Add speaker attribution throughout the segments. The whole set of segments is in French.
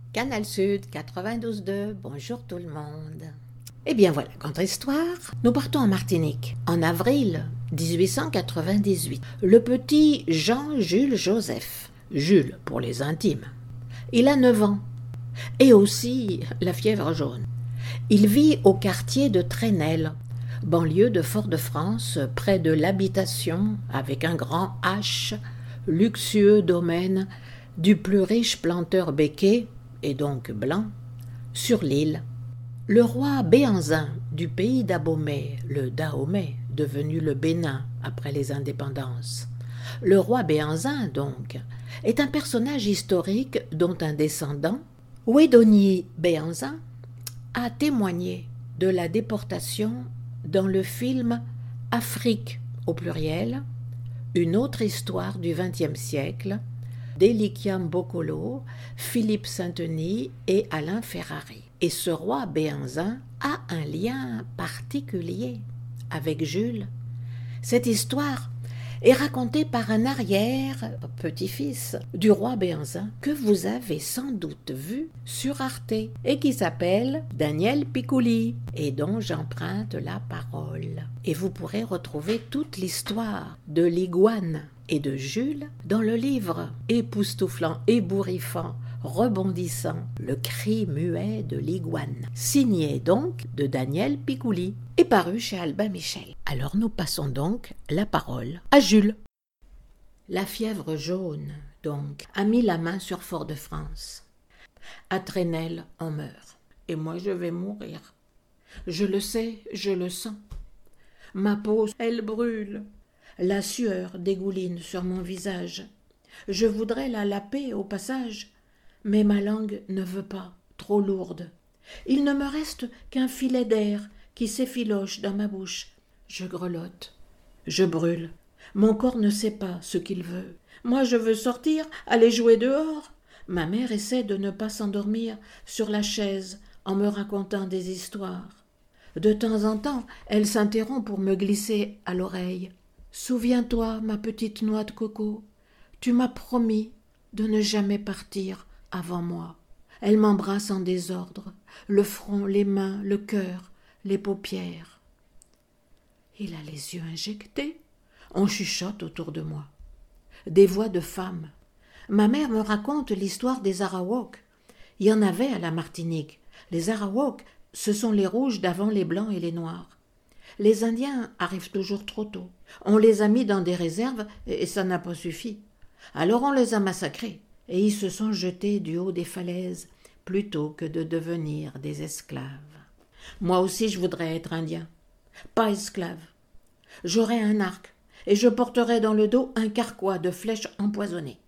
Speaker 1: Canal Sud 92.2, bonjour tout le monde. Eh bien voilà, contre-histoire, nous partons en Martinique, en avril 1898. Le petit Jean-Jules Joseph, Jules pour les intimes, il a 9 ans, et aussi la fièvre jaune. Il vit au quartier de Trenel, banlieue de Fort-de-France, près de l'habitation, avec un grand H, luxueux domaine du plus riche planteur béquet, et donc blanc, sur l'île. Le roi Béhanzin du pays d'Abomey, le Dahomey, devenu le Bénin après les indépendances. Le roi Béhanzin, donc, est un personnage historique dont un descendant, Ouédoni Béhanzin, a témoigné de la déportation dans le film Afrique au pluriel, une autre histoire du XXe siècle, d'Elikiam Bokolo, Philippe Saint-Denis et Alain Ferrari. Et ce roi Béhanzin a un lien particulier avec Jules. Cette histoire est racontée par un arrière-petit-fils du roi Béhanzin que vous avez sans doute vu sur Arte et qui s'appelle Daniel Picouli et dont j'emprunte la parole. Et vous pourrez retrouver toute l'histoire de l'iguane et de Jules dans le livre époustouflant, ébouriffant, rebondissant, Le cri muet de l'iguane, signé donc de Daniel Picouli et paru chez Albin Michel. Alors nous passons donc la parole à Jules. La fièvre jaune, donc, a mis la main sur Fort-de-France. À Trenel, on meurt. Et moi, je vais mourir. Je le sais, je le sens. Ma peau, elle brûle. La sueur dégouline sur mon visage. Je voudrais la laper au passage, mais ma langue ne veut pas, trop lourde. Il ne me reste qu'un filet d'air qui s'effiloche dans ma bouche. Je grelotte, je brûle. Mon corps ne sait pas ce qu'il veut. Moi, je veux sortir, aller jouer dehors. Ma mère essaie de ne pas s'endormir sur la chaise en me racontant des histoires. De temps en temps, elle s'interrompt pour me glisser à l'oreille. « Souviens-toi, ma petite noix de coco, tu m'as promis de ne jamais partir avant moi. » Elle m'embrasse en désordre, le front, les mains, le cœur, les paupières. Il a les yeux injectés. On chuchote autour de moi. Des voix de femmes. Ma mère me raconte l'histoire des Arawaks. Il y en avait à la Martinique. Les Arawaks, ce sont les rouges d'avant les blancs et les noirs. Les Indiens arrivent toujours trop tôt. On les a mis dans des réserves et ça n'a pas suffi. Alors on les a massacrés et ils se sont jetés du haut des falaises plutôt que de devenir des esclaves. Moi aussi je voudrais être indien, pas esclave. J'aurais un arc et je porterais dans le dos un carquois de flèches empoisonnées.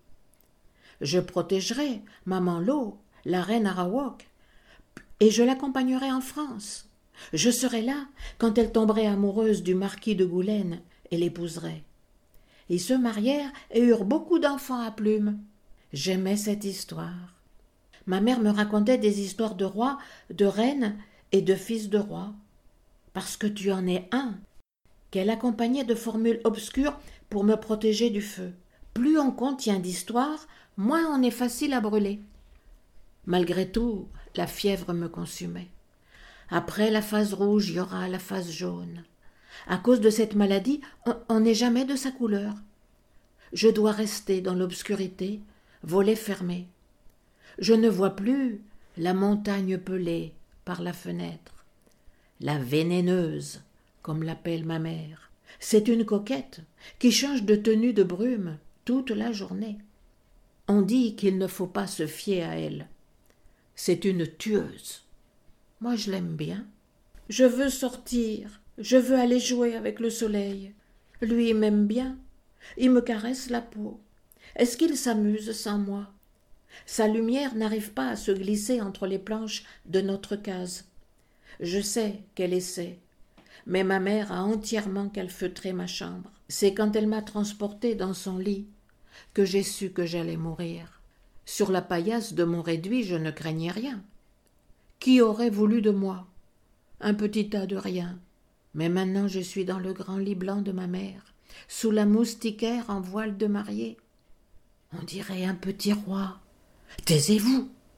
Speaker 1: Je protégerais Maman Lo, la reine Arawak, et je l'accompagnerais en France. Je serais là quand elle tomberait amoureuse du marquis de Goulaine et l'épouserait. Ils se marièrent et eurent beaucoup d'enfants à plumes. J'aimais cette histoire. Ma mère me racontait des histoires de rois, de reines et de fils de rois. Parce que tu en es un, qu'elle accompagnait de formules obscures pour me protéger du feu. Plus on contient d'histoires, moins on est facile à brûler. Malgré tout, la fièvre me consumait. Après la phase rouge, il y aura la phase jaune. À cause de cette maladie, on n'est jamais de sa couleur. Je dois rester dans l'obscurité, volets fermés. Je ne vois plus la montagne pelée par la fenêtre. La vénéneuse, comme l'appelle ma mère. C'est une coquette qui change de tenue de brume toute la journée. On dit qu'il ne faut pas se fier à elle. C'est une tueuse. Moi, je l'aime bien. Je veux sortir, je veux aller jouer avec le soleil. Lui, il m'aime bien. Il me caresse la peau. Est-ce qu'il s'amuse sans moi? Sa lumière n'arrive pas à se glisser entre les planches de notre case. Je sais qu'elle essaie, mais ma mère a entièrement calfeutré ma chambre. C'est quand elle m'a transportée dans son lit que j'ai su que j'allais mourir. Sur la paillasse de mon réduit, je ne craignais rien. Qui aurait voulu de moi? Un petit tas de rien. Mais maintenant je suis dans le grand lit blanc de ma mère, sous la moustiquaire en voile de mariée. On dirait un petit roi. Taisez-vous.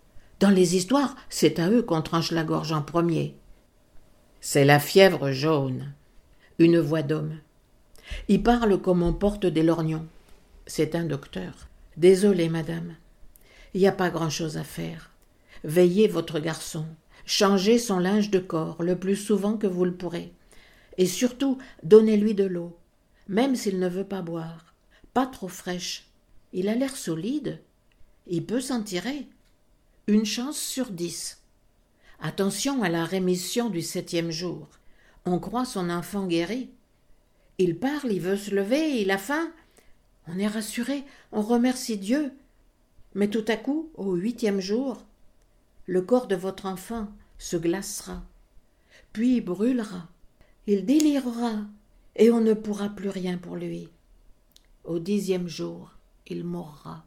Speaker 1: Dans les histoires, c'est à eux qu'on tranche la gorge en premier. C'est la fièvre jaune. Une voix d'homme. Il parle comme on porte des lorgnons. C'est un docteur. Désolé, madame. Il n'y a pas grand-chose à faire. Veillez votre garçon. Changez son linge de corps le plus souvent que vous le pourrez. Et surtout, donnez-lui de l'eau, même s'il ne veut pas boire. Pas trop fraîche. Il a l'air solide. Il peut s'en tirer. Une chance sur 10. Attention à la rémission du 7e jour. On croit son enfant guéri. Il parle, il veut se lever, il a faim. On est rassuré, on remercie Dieu. Mais tout à coup, au 8e jour, le corps de votre enfant se glacera, puis brûlera. Il délirera, et on ne pourra plus rien pour lui. Au 10e jour, il mourra.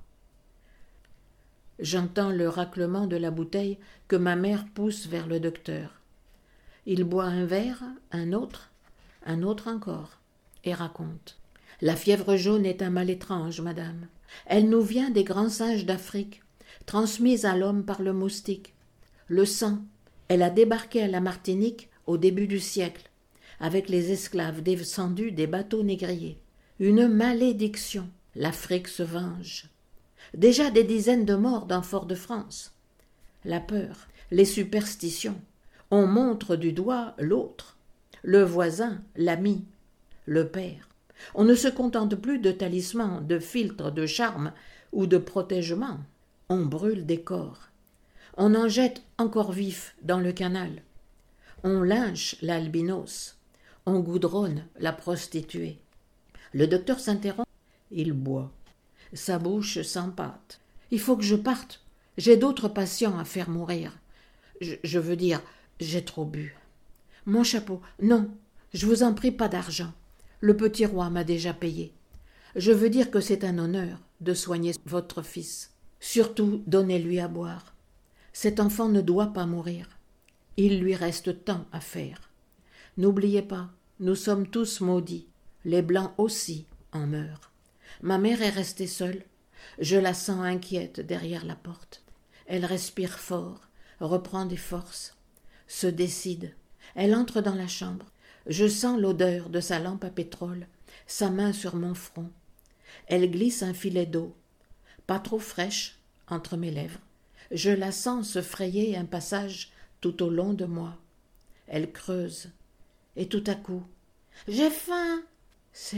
Speaker 1: J'entends le raclement de la bouteille que ma mère pousse vers le docteur. Il boit un verre, un autre encore, et raconte. La fièvre jaune est un mal étrange, madame. Elle nous vient des grands singes d'Afrique, transmise à l'homme par le moustique. Le sang, elle a débarqué à la Martinique au début du siècle, avec les esclaves descendus des bateaux négriers. Une malédiction. L'Afrique se venge. Déjà des dizaines de morts dans Fort-de-France. La peur, les superstitions. On montre du doigt l'autre, le voisin, l'ami, le père. On ne se contente plus de talismans, de filtres, de charmes ou de protègements. On brûle des corps. On en jette encore vifs dans le canal. On lynche l'albinos. On goudronne la prostituée. Le docteur s'interrompt. Il boit. Sa bouche s'empâte. Il faut que je parte. J'ai d'autres patients à faire mourir. Je veux dire, j'ai trop bu. Mon chapeau. Non, je vous en prie, pas d'argent. Le petit roi m'a déjà payé. Je veux dire que c'est un honneur de soigner votre fils. Surtout, donnez-lui à boire. Cet enfant ne doit pas mourir. Il lui reste tant à faire. N'oubliez pas, nous sommes tous maudits. Les blancs aussi en meurent. Ma mère est restée seule. Je la sens inquiète derrière la porte. Elle respire fort, reprend des forces, se décide. Elle entre dans la chambre. Je sens l'odeur de sa lampe à pétrole, sa main sur mon front. Elle glisse un filet d'eau, pas trop fraîche, entre mes lèvres. Je la sens se frayer un passage tout au long de moi. Elle creuse, et tout à coup, « J'ai faim, Seigneur !»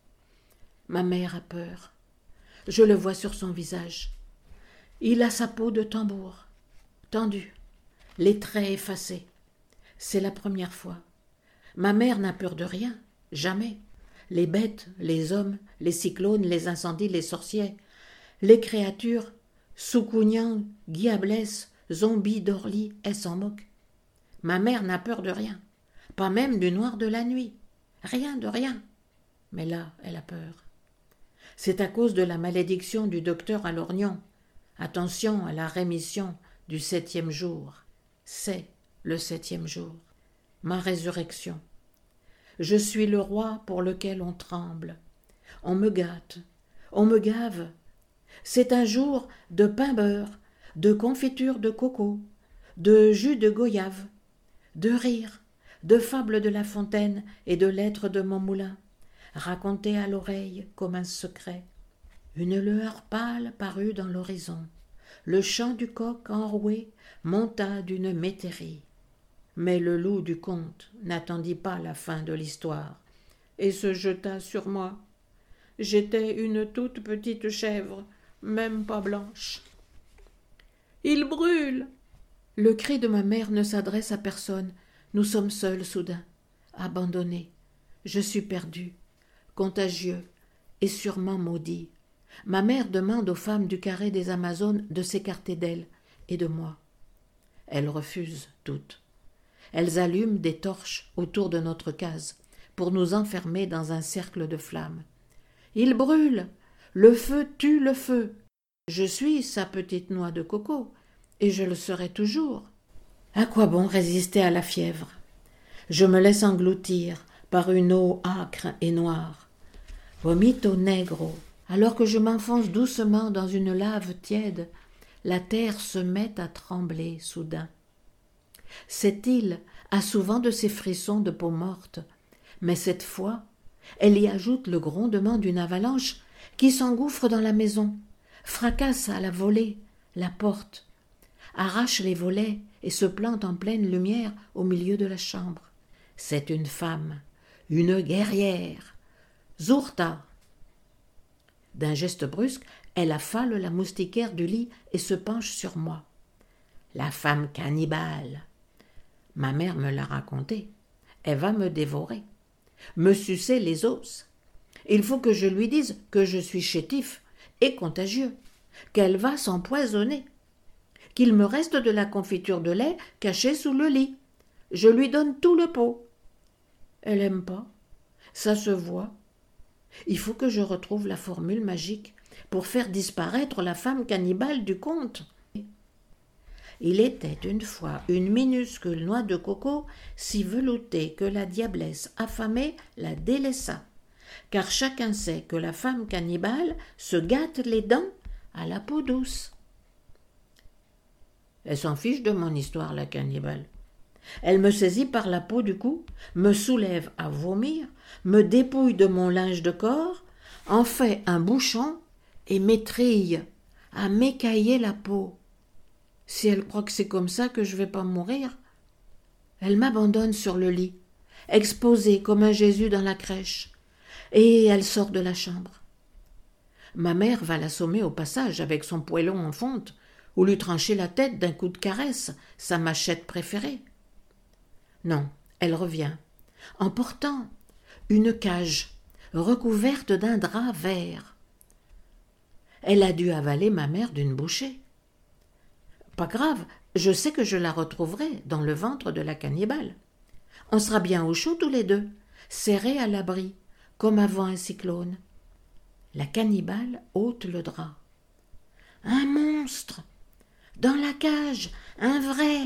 Speaker 1: Ma mère a peur. Je le vois sur son visage. Il a sa peau de tambour, tendue, les traits effacés. C'est la première fois. Ma mère n'a peur de rien, jamais. Les bêtes, les hommes, les cyclones, les incendies, les sorciers, les créatures, Soukounian, Guiablès, zombies d'Orly, elle s'en moque. Ma mère n'a peur de rien, pas même du noir de la nuit. Rien de rien. Mais là, elle a peur. C'est à cause de la malédiction du docteur à Lorgnon. Attention à la rémission du 7e jour. C'est le 7e jour. Ma résurrection. Je suis le roi pour lequel on tremble. On me gâte, on me gave. C'est un jour de pain-beurre, de confiture de coco, de jus de goyave, de rire, de fables de La Fontaine et de lettres de mon moulin, racontées à l'oreille comme un secret. Une lueur pâle parut dans l'horizon. Le chant du coq enroué monta d'une métairie. Mais le loup du conte n'attendit pas la fin de l'histoire et se jeta sur moi. J'étais une toute petite chèvre, même pas blanche. « Il brûle !» Le cri de ma mère ne s'adresse à personne. Nous sommes seuls soudain, abandonnés. Je suis perdu, contagieux et sûrement maudit. Ma mère demande aux femmes du carré des Amazones de s'écarter d'elle et de moi. Elles refusent toutes. Elles allument des torches autour de notre case pour nous enfermer dans un cercle de flammes. Il brûle, le feu tue le feu. Je suis sa petite noix de coco et je le serai toujours. À quoi bon résister à la fièvre? Je me laisse engloutir par une eau âcre et noire. Vomito negro, alors que je m'enfonce doucement dans une lave tiède, la terre se met à trembler soudain. Cette île a souvent de ces frissons de peau morte, mais cette fois, elle y ajoute le grondement d'une avalanche qui s'engouffre dans la maison, fracasse à la volée la porte, arrache les volets et se plante en pleine lumière au milieu de la chambre. C'est une femme, une guerrière, Zurta. D'un geste brusque, elle affale la moustiquaire du lit et se penche sur moi. La femme cannibale. Ma mère me l'a raconté. Elle va me dévorer, me sucer les os. Il faut que je lui dise que je suis chétif et contagieux, qu'elle va s'empoisonner, qu'il me reste de la confiture de lait cachée sous le lit. Je lui donne tout le pot. Elle aime pas, ça se voit. Il faut que je retrouve la formule magique pour faire disparaître la femme cannibale du conte. Il était une fois une minuscule noix de coco si veloutée que la diablesse affamée la délaissa, car chacun sait que la femme cannibale se gâte les dents à la peau douce. Elle s'en fiche de mon histoire, la cannibale. Elle me saisit par la peau du cou, me soulève à vomir, me dépouille de mon linge de corps, en fait un bouchon et m'étrille à m'écailler la peau. Si elle croit que c'est comme ça que je vais pas mourir, elle m'abandonne sur le lit, exposée comme un Jésus dans la crèche, et elle sort de la chambre. Ma mère va l'assommer au passage avec son poêlon en fonte, ou lui trancher la tête d'un coup de caresse, sa machette préférée. Non, elle revient, en portant une cage recouverte d'un drap vert. Elle a dû avaler ma mère d'une bouchée. Pas grave, je sais que je la retrouverai dans le ventre de la cannibale. On sera bien au chaud tous les deux, serrés à l'abri, comme avant un cyclone. La cannibale ôte le drap. Un monstre! Dans la cage, un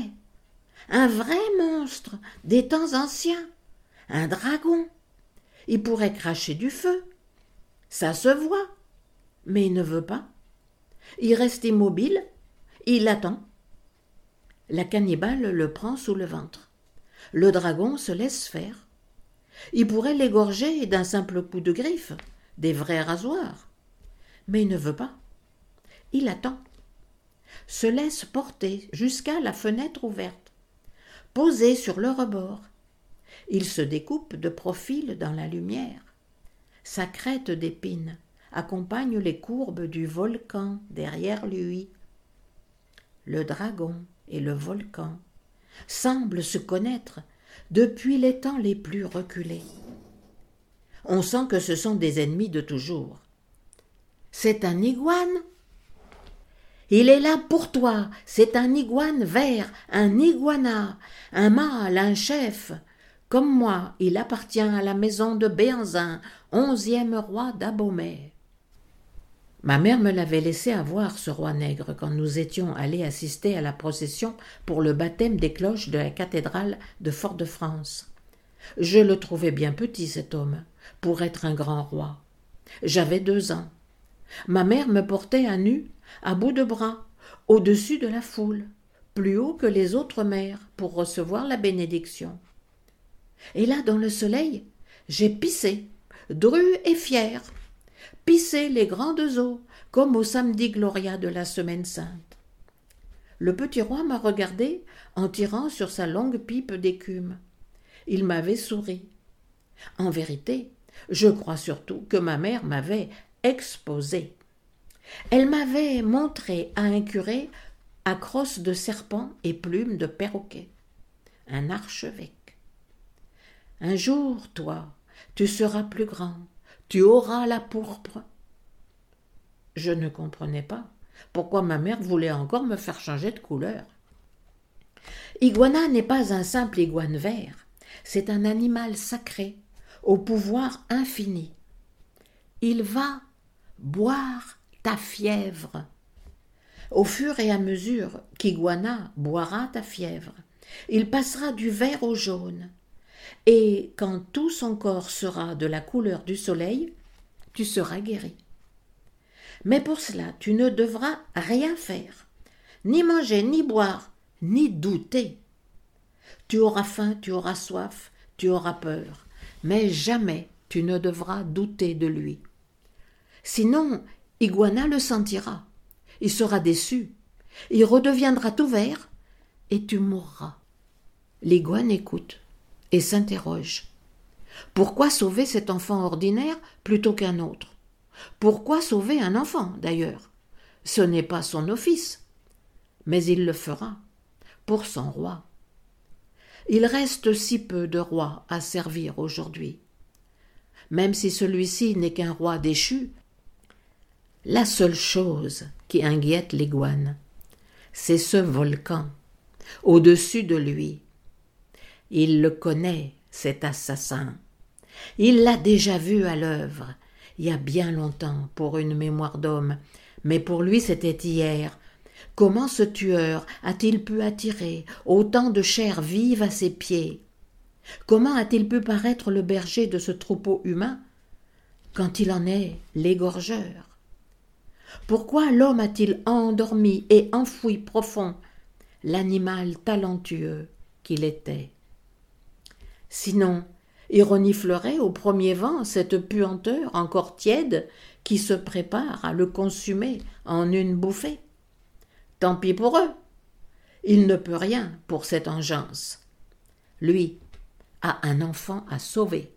Speaker 1: vrai monstre, des temps anciens, un dragon. Il pourrait cracher du feu. Ça se voit, mais il ne veut pas. Il reste immobile, il attend. La cannibale le prend sous le ventre. Le dragon se laisse faire. Il pourrait l'égorger d'un simple coup de griffe, des vrais rasoirs. Mais il ne veut pas. Il attend. Se laisse porter jusqu'à la fenêtre ouverte, posé sur le rebord. Il se découpe de profil dans la lumière. Sa crête d'épines accompagne les courbes du volcan derrière lui. Le dragon et le volcan semblent se connaître depuis les temps les plus reculés. On sent que ce sont des ennemis de toujours. C'est un iguane. Il est là pour toi, c'est un iguane vert, un iguana, un mâle, un chef. Comme moi, il appartient à la maison de Béanzin, 11e roi d'Abomey. Ma mère me l'avait laissé avoir, ce roi nègre, quand nous étions allés assister à la procession pour le baptême des cloches de la cathédrale de Fort-de-France. Je le trouvais bien petit, cet homme, pour être un grand roi. J'avais 2 ans. Ma mère me portait à nu, à bout de bras, au-dessus de la foule, plus haut que les autres mères, pour recevoir la bénédiction. Et là, dans le soleil, j'ai pissé, dru et fier, pissé les grandes eaux, comme au samedi Gloria de la Semaine Sainte. Le petit roi m'a regardé en tirant sur sa longue pipe d'écume. Il m'avait souri. En vérité, je crois surtout que ma mère m'avait exposé. Elle m'avait montré à un curé à crosse de serpent et plumes de perroquet, un archevêque. Un jour, toi, tu seras plus grand, tu auras la pourpre. Je ne comprenais pas pourquoi ma mère voulait encore me faire changer de couleur. Iguana n'est pas un simple iguane vert, c'est un animal sacré, au pouvoir infini. Il va boire ta fièvre. Au fur et à mesure qu'Iguana boira ta fièvre, il passera du vert au jaune, et quand tout son corps sera de la couleur du soleil, tu seras guéri. Mais pour cela, tu ne devras rien faire, ni manger, ni boire, ni douter. Tu auras faim, tu auras soif, tu auras peur, mais jamais tu ne devras douter de lui. Sinon, Iguana le sentira, il sera déçu, il redeviendra tout vert, et tu mourras. L'iguane écoute et s'interroge. Pourquoi sauver cet enfant ordinaire plutôt qu'un autre? Pourquoi sauver un enfant, d'ailleurs? Ce n'est pas son office, mais il le fera, pour son roi. Il reste si peu de rois à servir aujourd'hui. Même si celui-ci n'est qu'un roi déchu, la seule chose qui inquiète l'iguane, c'est ce volcan au-dessus de lui. Il le connaît, cet assassin. Il l'a déjà vu à l'œuvre, il y a bien longtemps pour une mémoire d'homme, mais pour lui c'était hier. Comment ce tueur a-t-il pu attirer autant de chair vive à ses pieds? Comment a-t-il pu paraître le berger de ce troupeau humain quand il en est l'égorgeur? Pourquoi l'homme a-t-il endormi et enfoui profond l'animal talentueux qu'il était? Sinon, il reniflerait au premier vent cette puanteur encore tiède qui se prépare à le consumer en une bouffée. Tant pis pour eux, il ne peut rien pour cette engeance. Lui a un enfant à sauver.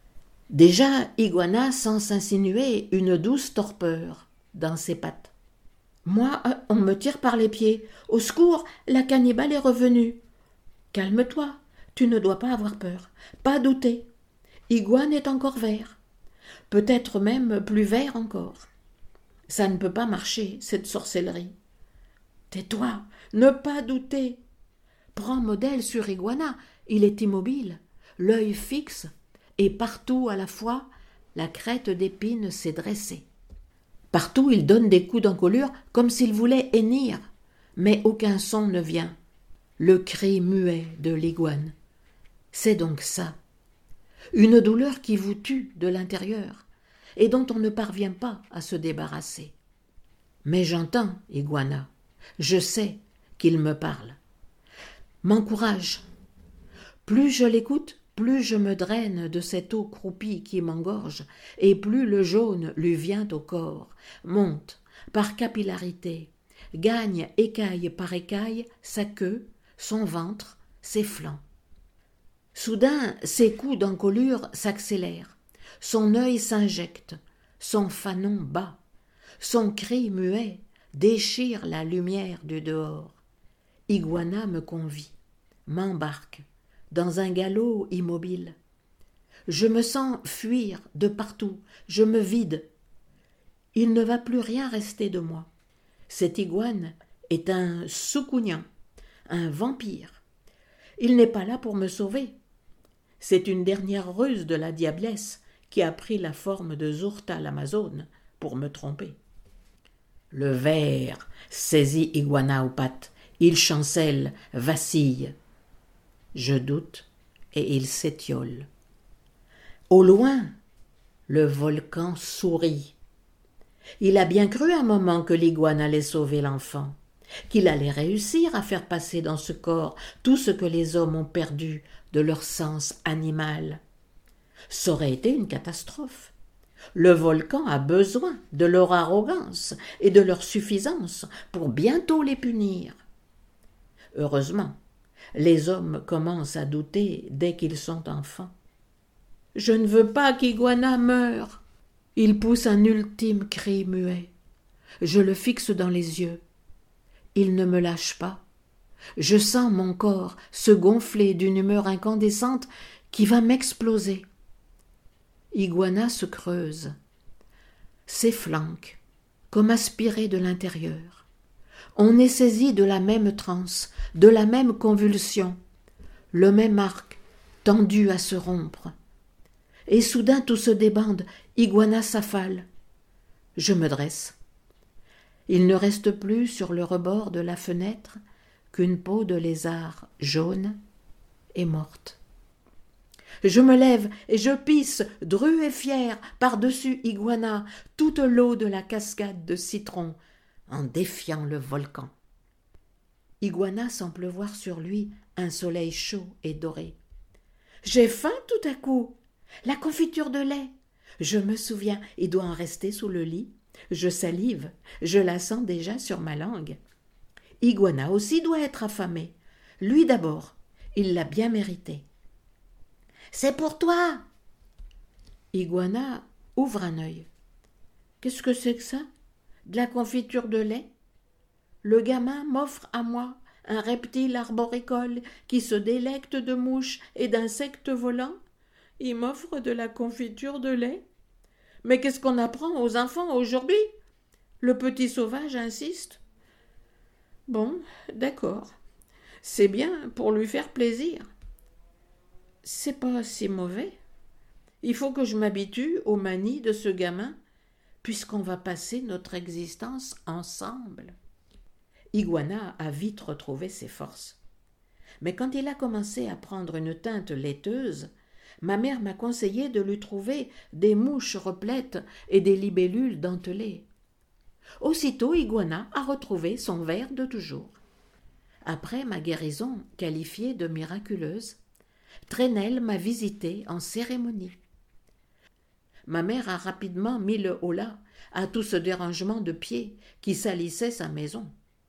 Speaker 1: Déjà, Iguana sent s'insinuer une douce torpeur dans ses pattes. Moi, on me tire par les pieds. Au secours, la cannibale est revenue. Calme-toi, tu ne dois pas avoir peur, pas douter. Iguane est encore vert, peut-être même plus vert encore. Ça ne peut pas marcher, cette sorcellerie. Tais-toi, ne pas douter. Prends modèle sur Iguana, il est immobile, l'œil fixe, et partout à la fois, la crête d'épine s'est dressée. Partout il donne des coups d'encolure comme s'il voulait hennir, mais aucun son ne vient. Le cri muet de l'iguane. C'est donc ça. Une douleur qui vous tue de l'intérieur et dont on ne parvient pas à se débarrasser. Mais j'entends Iguana. Je sais qu'il me parle. M'encourage. Plus je l'écoute, plus je me draine de cette eau croupie qui m'engorge, et plus le jaune lui vient au corps, monte par capillarité, gagne écaille par écaille sa queue, son ventre, ses flancs. Soudain, ses coups d'encolure s'accélèrent, son œil s'injecte, son fanon bat, son cri muet déchire la lumière du dehors. Iguana me convie, m'embarque dans un galop immobile. Je me sens fuir de partout, je me vide. Il ne va plus rien rester de moi. Cet iguane est un soucougnan, un vampire. Il n'est pas là pour me sauver. C'est une dernière ruse de la diablesse qui a pris la forme de Zurta l'Amazone pour me tromper. Le ver saisit Iguana aux pattes. Il chancelle, vacille. Je doute et il s'étiole. Au loin, le volcan sourit. Il a bien cru un moment que l'iguane allait sauver l'enfant, qu'il allait réussir à faire passer dans ce corps tout ce que les hommes ont perdu de leur sens animal. Ça aurait été une catastrophe. Le volcan a besoin de leur arrogance et de leur suffisance pour bientôt les punir. Heureusement, les hommes commencent à douter dès qu'ils sont enfants. Je ne veux pas qu'Iguana meure. Il pousse un ultime cri muet. Je le fixe dans les yeux. Il ne me lâche pas. Je sens mon corps se gonfler d'une humeur incandescente qui va m'exploser. Iguana se creuse, s'efflanque, comme aspiré de l'intérieur. On est saisi de la même transe, de la même convulsion, le même arc tendu à se rompre. Et soudain tout se débande, Iguana s'affale. Je me dresse. Il ne reste plus sur le rebord de la fenêtre qu'une peau de lézard jaune et morte. Je me lève et je pisse, dru et fier, par-dessus Iguana, toute l'eau de la cascade de citron, en défiant le volcan. Iguana sent pleuvoir sur lui un soleil chaud et doré. « J'ai faim tout à coup. La confiture de lait. Je me souviens, il doit en rester sous le lit. Je salive, je la sens déjà sur ma langue. Iguana aussi doit être affamé. Lui d'abord, il l'a bien mérité. « C'est pour toi !» Iguana ouvre un œil. « Qu'est-ce que c'est que ça? De la confiture de lait? Le gamin m'offre à moi un reptile arboricole qui se délecte de mouches et d'insectes volants. Il m'offre de la confiture de lait. Mais qu'est-ce qu'on apprend aux enfants aujourd'hui? Le petit sauvage insiste. Bon, d'accord. C'est bien pour lui faire plaisir. C'est pas si mauvais. Il faut que je m'habitue aux manies de ce gamin, puisqu'on va passer notre existence ensemble. » Iguana a vite retrouvé ses forces. Mais quand il a commencé à prendre une teinte laiteuse, ma mère m'a conseillé de lui trouver des mouches replètes et des libellules dentelées. Aussitôt, Iguana a retrouvé son vert de toujours. Après ma guérison, qualifiée de miraculeuse, Trenelle m'a visité en cérémonie. Ma mère a rapidement mis le holà à tout ce dérangement de pied qui salissait sa maison.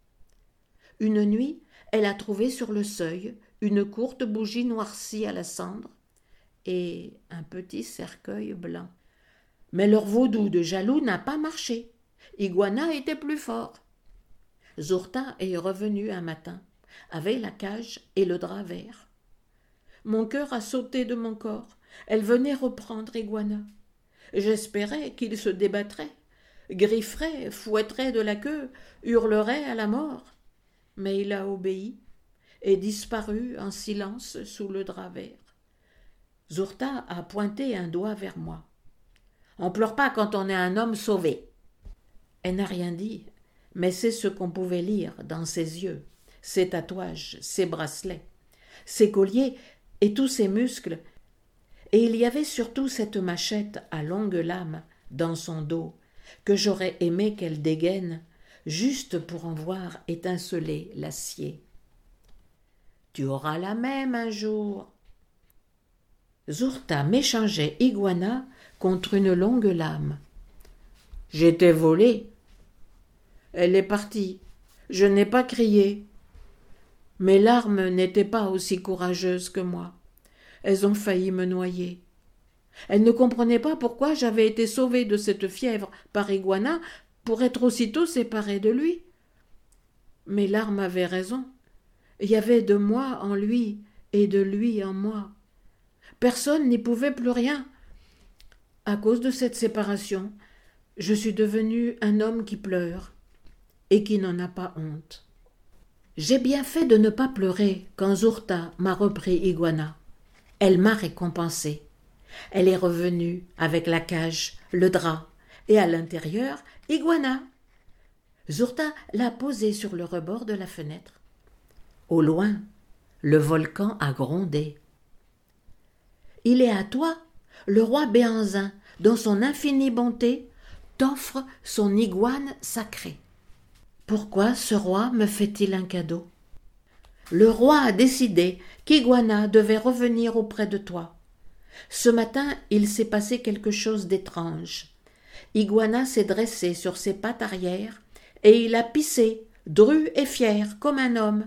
Speaker 1: Une nuit, elle a trouvé sur le seuil une courte bougie noircie à la cendre et un petit cercueil blanc. Mais leur vaudou de jaloux n'a pas marché. Iguana était plus fort. Zourta est revenue un matin, avec la cage et le drap vert. Mon cœur a sauté de mon corps. Elle venait reprendre Iguana. J'espérais qu'il se débattrait, grifferait, fouetterait de la queue, hurlerait à la mort. Mais il a obéi et disparu en silence sous le drap vert. Zourta a pointé un doigt vers moi. « On pleure pas quand on est un homme sauvé. » Elle n'a rien dit, mais c'est ce qu'on pouvait lire dans ses yeux, ses tatouages, ses bracelets, ses colliers et tous ses muscles. Et il y avait surtout cette machette à longue lame dans son dos que j'aurais aimé qu'elle dégaine, juste pour en voir étinceler l'acier. « Tu auras la même un jour. » Zourta m'échangeait Iguana contre une longue lame. J'étais volée. Elle est partie. Je n'ai pas crié. Mes larmes n'étaient pas aussi courageuses que moi. Elles ont failli me noyer. Elle ne comprenait pas pourquoi j'avais été sauvée de cette fièvre par Iguana pour être aussitôt séparée de lui. Mes larmes avaient raison. Il y avait de moi en lui et de lui en moi. Personne n'y pouvait plus rien. À cause de cette séparation, je suis devenu un homme qui pleure et qui n'en a pas honte. J'ai bien fait de ne pas pleurer quand Zourta m'a repris Iguana. Elle m'a récompensé. Elle est revenue avec la cage, le drap, et à l'intérieur, Iguana. Zourta l'a posée sur le rebord de la fenêtre. Au loin, le volcan a grondé. Il est à toi, le roi Béhanzin, dans son infinie bonté, t'offre son iguane sacrée. Pourquoi ce roi me fait-il un cadeau? Le roi a décidé qu'Iguana devait revenir auprès de toi. Ce matin, il s'est passé quelque chose d'étrange. Iguana s'est dressé sur ses pattes arrière et il a pissé, dru et fier, comme un homme.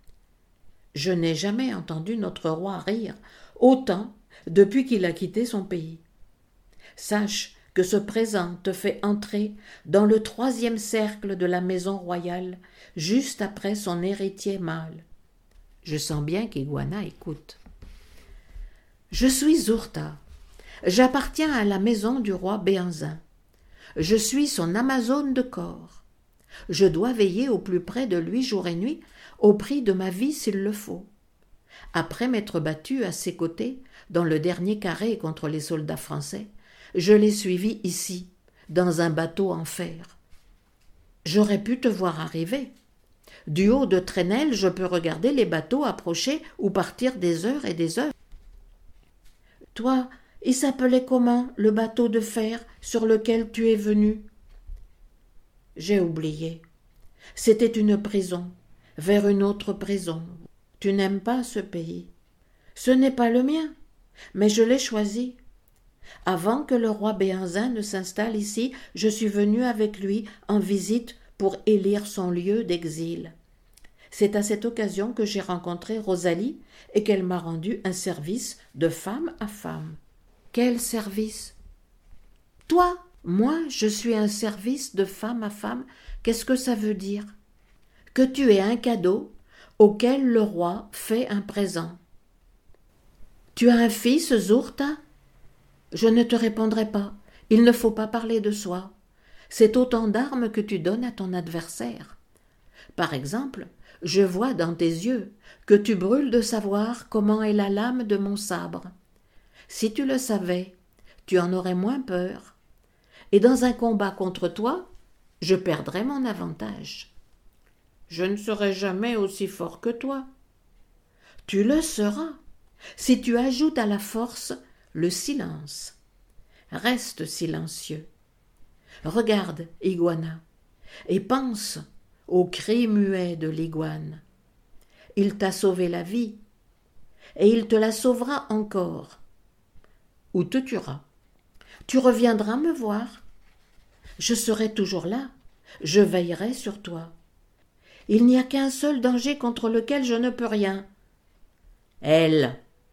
Speaker 1: Je n'ai jamais entendu notre roi rire autant depuis qu'il a quitté son pays. Sache que ce présent te fait entrer dans le 3e cercle de la maison royale, juste après son héritier mâle. Je sens bien qu'Iguana écoute. Je suis Zourta. J'appartiens à la maison du roi Béhanzin. Je suis son Amazone de corps. Je dois veiller au plus près de lui jour et nuit, au prix de ma vie s'il le faut. Après m'être battue à ses côtés, dans le dernier carré contre les soldats français, je l'ai suivi ici, dans un bateau en fer. J'aurais pu te voir arriver. Du haut de Trenelle, je peux regarder les bateaux approcher ou partir des heures et des heures. Toi, il s'appelait comment, le bateau de fer sur lequel tu es venu? J'ai oublié. C'était une prison, vers une autre prison. Tu n'aimes pas ce pays. Ce n'est pas le mien, mais je l'ai choisi. Avant que le roi Béhanzin ne s'installe ici, je suis venue avec lui en visite pour élire son lieu d'exil. C'est à cette occasion que j'ai rencontré Rosalie et qu'elle m'a rendu un service de femme à femme. Quel service? Toi, moi, je suis un service de femme à femme. Qu'est-ce que ça veut dire? Que tu es un cadeau auquel le roi fait un présent. Tu as un fils, Zourta? Je ne te répondrai pas. Il ne faut pas parler de soi. C'est autant d'armes que tu donnes à ton adversaire. Par exemple, je vois dans tes yeux que tu brûles de savoir comment est la lame de mon sabre. Si tu le savais, tu en aurais moins peur. Et dans un combat contre toi, je perdrais mon avantage. Je ne serai jamais aussi fort que toi. Tu le seras, si tu ajoutes à la force le silence. Reste silencieux. Regarde, iguana, et pense au cri muet de l'iguane. Il t'a sauvé la vie, et il te la sauvera encore. Ou te tuera. Tu reviendras me voir. Je serai toujours là, je veillerai sur toi. Il n'y a qu'un seul danger contre lequel je ne peux rien. Elle,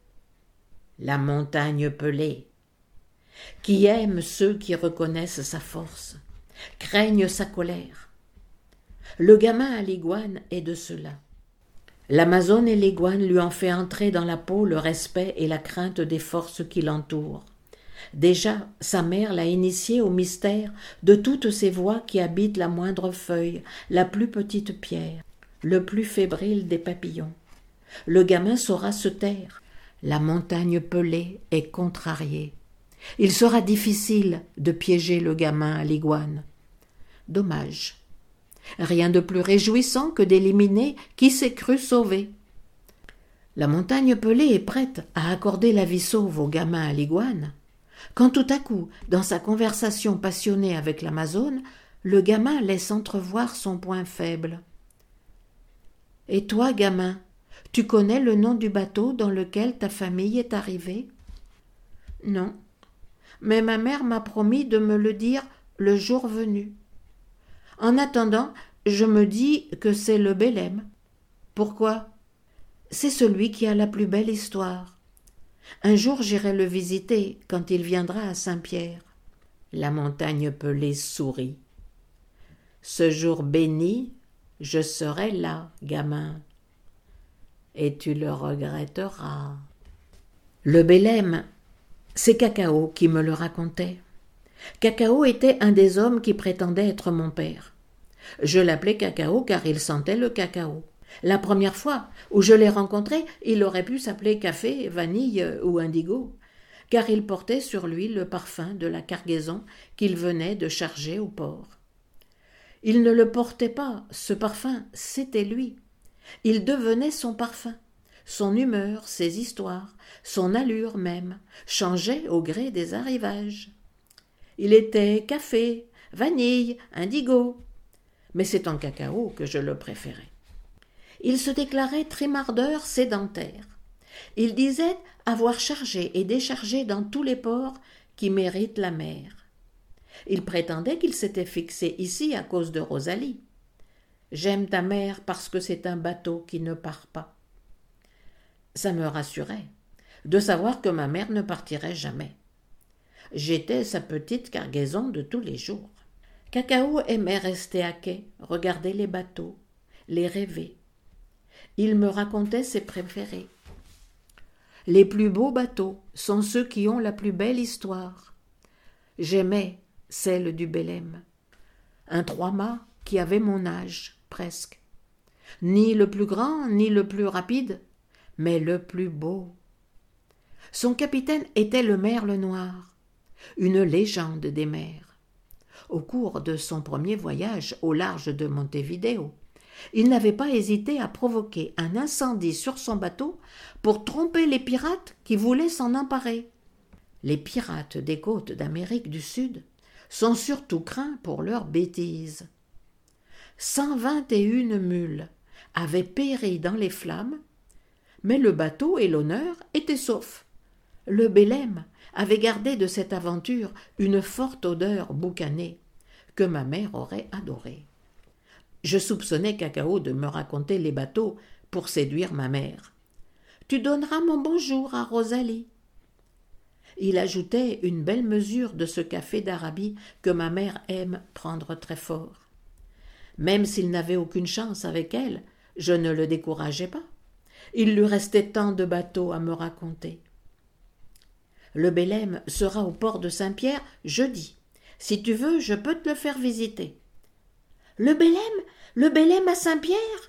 Speaker 1: la montagne pelée, qui aime ceux qui reconnaissent sa force, craignent sa colère. Le gamin à l'iguane est de cela. L'Amazone et l'iguane lui ont fait entrer dans la peau le respect et la crainte des forces qui l'entourent. Déjà, sa mère l'a initié au mystère de toutes ces voix qui habitent la moindre feuille, la plus petite pierre, le plus fébrile des papillons. Le gamin saura se taire. La montagne pelée est contrariée. Il sera difficile de piéger le gamin à l'iguane. Dommage. Rien de plus réjouissant que d'éliminer qui s'est cru sauvé. La montagne pelée est prête à accorder la vie sauve au gamin à l'iguane, quand tout à coup, dans sa conversation passionnée avec l'Amazone, le gamin laisse entrevoir son point faible. « Et toi, gamin, tu connais le nom du bateau dans lequel ta famille est arrivée ?»« Non, mais ma mère m'a promis de me le dire le jour venu. En attendant, je me dis que c'est le Bélem. Pourquoi? C'est celui qui a la plus belle histoire. Un jour j'irai le visiter quand il viendra à Saint-Pierre. » La montagne pelée sourit. « Ce jour béni, je serai là, gamin, et tu le regretteras. » Le Bélem, c'est Cacao qui me le racontait. Cacao était un des hommes qui prétendait être mon père. Je l'appelais Cacao car il sentait le cacao. La première fois où je l'ai rencontré, il aurait pu s'appeler Café, Vanille ou Indigo, car il portait sur lui le parfum de la cargaison qu'il venait de charger au port. Il ne le portait pas, ce parfum, c'était lui. Il devenait son parfum. Son humeur, ses histoires, son allure même, changeaient au gré des arrivages. Il était café, vanille, indigo, mais c'est en cacao que je le préférais. Il se déclarait trémardeur sédentaire. Il disait avoir chargé et déchargé dans tous les ports qui méritent la mer. Il prétendait qu'il s'était fixé ici à cause de Rosalie. « J'aime ta mère parce que c'est un bateau qui ne part pas. » Ça me rassurait de savoir que ma mère ne partirait jamais. J'étais sa petite cargaison de tous les jours. Cacao aimait rester à quai, regarder les bateaux, les rêver. Il me racontait ses préférés. Les plus beaux bateaux sont ceux qui ont la plus belle histoire. J'aimais celle du Bélem. Un 3-mâts qui avait mon âge, presque. Ni le plus grand, ni le plus rapide, mais le plus beau. Son capitaine était le merle noir, une légende des mers. Au cours de son premier voyage au large de Montevideo, il n'avait pas hésité à provoquer un incendie sur son bateau pour tromper les pirates qui voulaient s'en emparer. Les pirates des côtes d'Amérique du Sud sont surtout craints pour leurs bêtises. 121 mules avait péri dans les flammes, mais le bateau et l'honneur étaient saufs. Le Bélem avait gardé de cette aventure une forte odeur boucanée que ma mère aurait adorée. Je soupçonnais Cacao de me raconter les bateaux pour séduire ma mère. « Tu donneras mon bonjour à Rosalie. » Il ajoutait une belle mesure de ce café d'Arabie que ma mère aime prendre très fort. Même s'il n'avait aucune chance avec elle, je ne le décourageais pas. Il lui restait tant de bateaux à me raconter. Le Bélem sera au port de Saint-Pierre jeudi. Si tu veux, je peux te le faire visiter. Le Bélem à Saint-Pierre?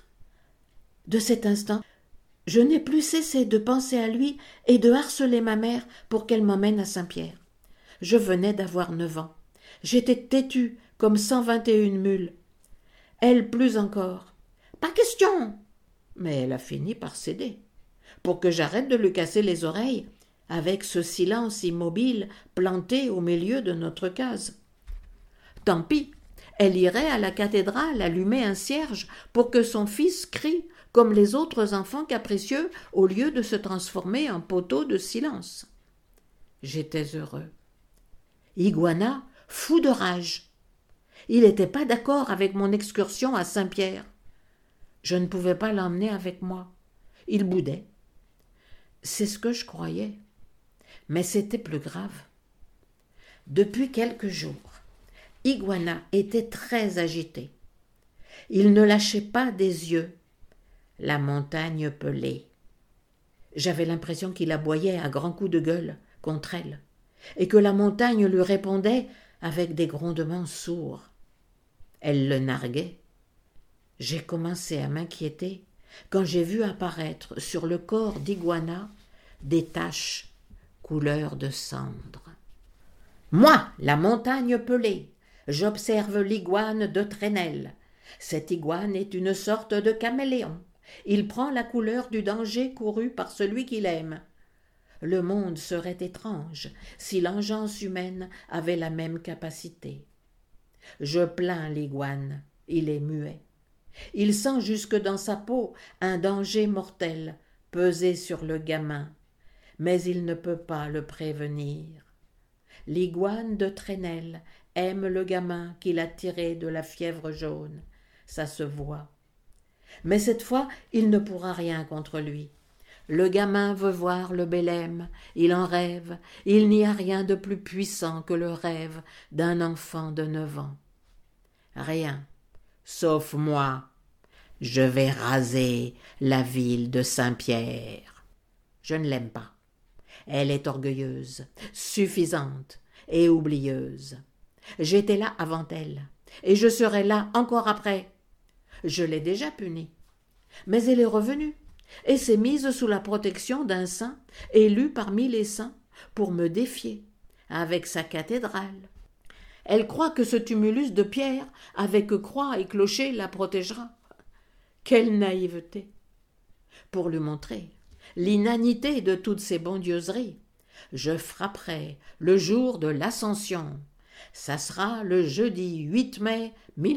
Speaker 1: De cet instant, je n'ai plus cessé de penser à lui et de harceler ma mère pour qu'elle m'emmène à Saint-Pierre. Je venais d'avoir 9 ans. J'étais têtue comme 121 mules. Elle plus encore. « Pas question !» Mais elle a fini par céder. Pour que j'arrête de lui casser les oreilles, avec ce silence immobile planté au milieu de notre case. Tant pis, elle irait à la cathédrale allumer un cierge pour que son fils crie comme les autres enfants capricieux au lieu de se transformer en poteau de silence. J'étais heureux. Iguana, fou de rage. Il n'était pas d'accord avec mon excursion à Saint-Pierre. Je ne pouvais pas l'emmener avec moi. Il boudait. C'est ce que je croyais. Mais c'était plus grave. Depuis quelques jours, Iguana était très agité. Il ne lâchait pas des yeux la montagne pelée. J'avais l'impression qu'il aboyait à grands coups de gueule contre elle, et que la montagne lui répondait avec des grondements sourds. Elle le narguait. J'ai commencé à m'inquiéter quand j'ai vu apparaître sur le corps d'Iguana des taches couleur de cendre. Moi, la montagne pelée, j'observe l'iguane de Trenel. Cette iguane est une sorte de caméléon. Il prend la couleur du danger couru par celui qu'il aime. Le monde serait étrange si l'engeance humaine avait la même capacité. Je plains l'iguane, il est muet. Il sent jusque dans sa peau un danger mortel peser sur le gamin, mais il ne peut pas le prévenir. L'iguane de Trenel aime le gamin qu'il a tiré de la fièvre jaune, ça se voit. Mais cette fois, il ne pourra rien contre lui. Le gamin veut voir le Bélem, il en rêve, il n'y a rien de plus puissant que le rêve d'un enfant de 9 ans. Rien, sauf moi. Je vais raser la ville de Saint-Pierre. Je ne l'aime pas. Elle est orgueilleuse, suffisante et oublieuse. J'étais là avant elle, et je serai là encore après. Je l'ai déjà punie. Mais elle est revenue, et s'est mise sous la protection d'un saint, élu parmi les saints, pour me défier, avec sa cathédrale. Elle croit que ce tumulus de pierre, avec croix et clocher, la protégera. Quelle naïveté! Pour lui montrer l'inanité de toutes ces bondieuseries, je frapperai le jour de l'Ascension. Ça sera le jeudi 8 mai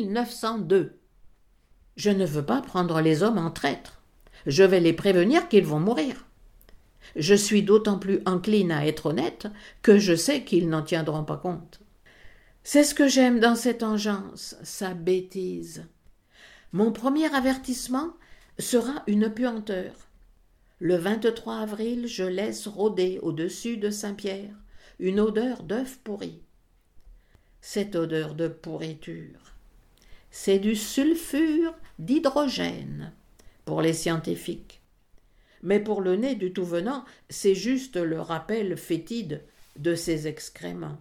Speaker 1: 1902. Je ne veux pas prendre les hommes en traîtres. Je vais les prévenir qu'ils vont mourir. Je suis d'autant plus encline à être honnête que je sais qu'ils n'en tiendront pas compte. C'est ce que j'aime dans cette engeance, sa bêtise. Mon premier avertissement sera une puanteur. Le 23 avril, je laisse rôder au-dessus de Saint-Pierre une odeur d'œuf pourri. Cette odeur de pourriture, c'est du sulfure d'hydrogène pour les scientifiques. Mais pour le nez du tout venant, c'est juste le rappel fétide de ses excréments.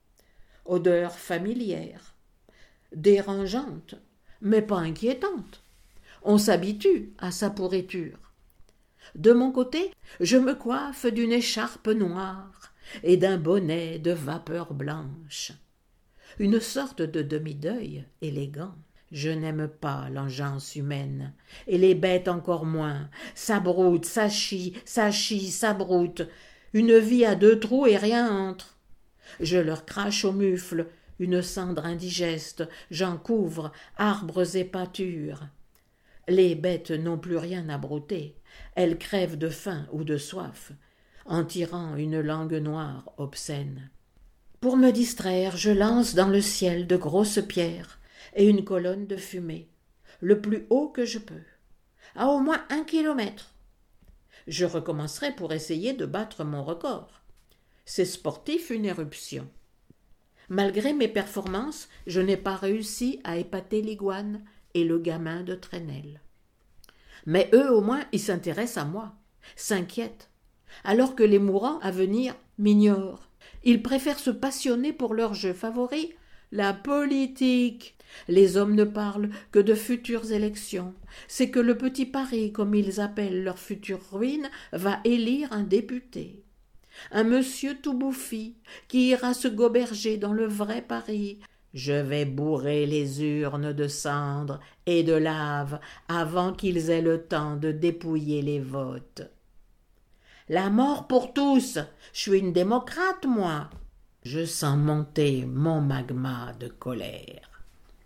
Speaker 1: Odeur familière, dérangeante, mais pas inquiétante. On s'habitue à sa pourriture. De mon côté, je me coiffe d'une écharpe noire et d'un bonnet de vapeur blanche. Une sorte de demi-deuil élégant. Je n'aime pas l'engeance humaine, et les bêtes encore moins. Ça broute, ça chie, ça broute. Une vie à 2 trous et rien entre. Je leur crache au mufle une cendre indigeste, j'en couvre arbres et pâtures. Les bêtes n'ont plus rien à brouter, elles crèvent de faim ou de soif, en tirant une langue noire obscène. Pour me distraire, je lance dans le ciel de grosses pierres et une colonne de fumée, le plus haut que je peux, à au moins 1 kilomètre. Je recommencerai pour essayer de battre mon record. C'est sportif, une éruption. Malgré mes performances, je n'ai pas réussi à épater l'iguane et le gamin de Trenel. Mais eux, au moins, ils s'intéressent à moi, s'inquiètent, alors que les mourants à venir m'ignorent. Ils préfèrent se passionner pour leur jeu favori, la politique. Les hommes ne parlent que de futures élections. C'est que le petit Paris, comme ils appellent leur future ruine, va élire un député. Un monsieur tout bouffi, qui ira se goberger dans le vrai Paris. Je vais bourrer les urnes de cendres et de lave avant qu'ils aient le temps de dépouiller les votes. La mort pour tous, je suis une démocrate, moi. Je sens monter mon magma de colère.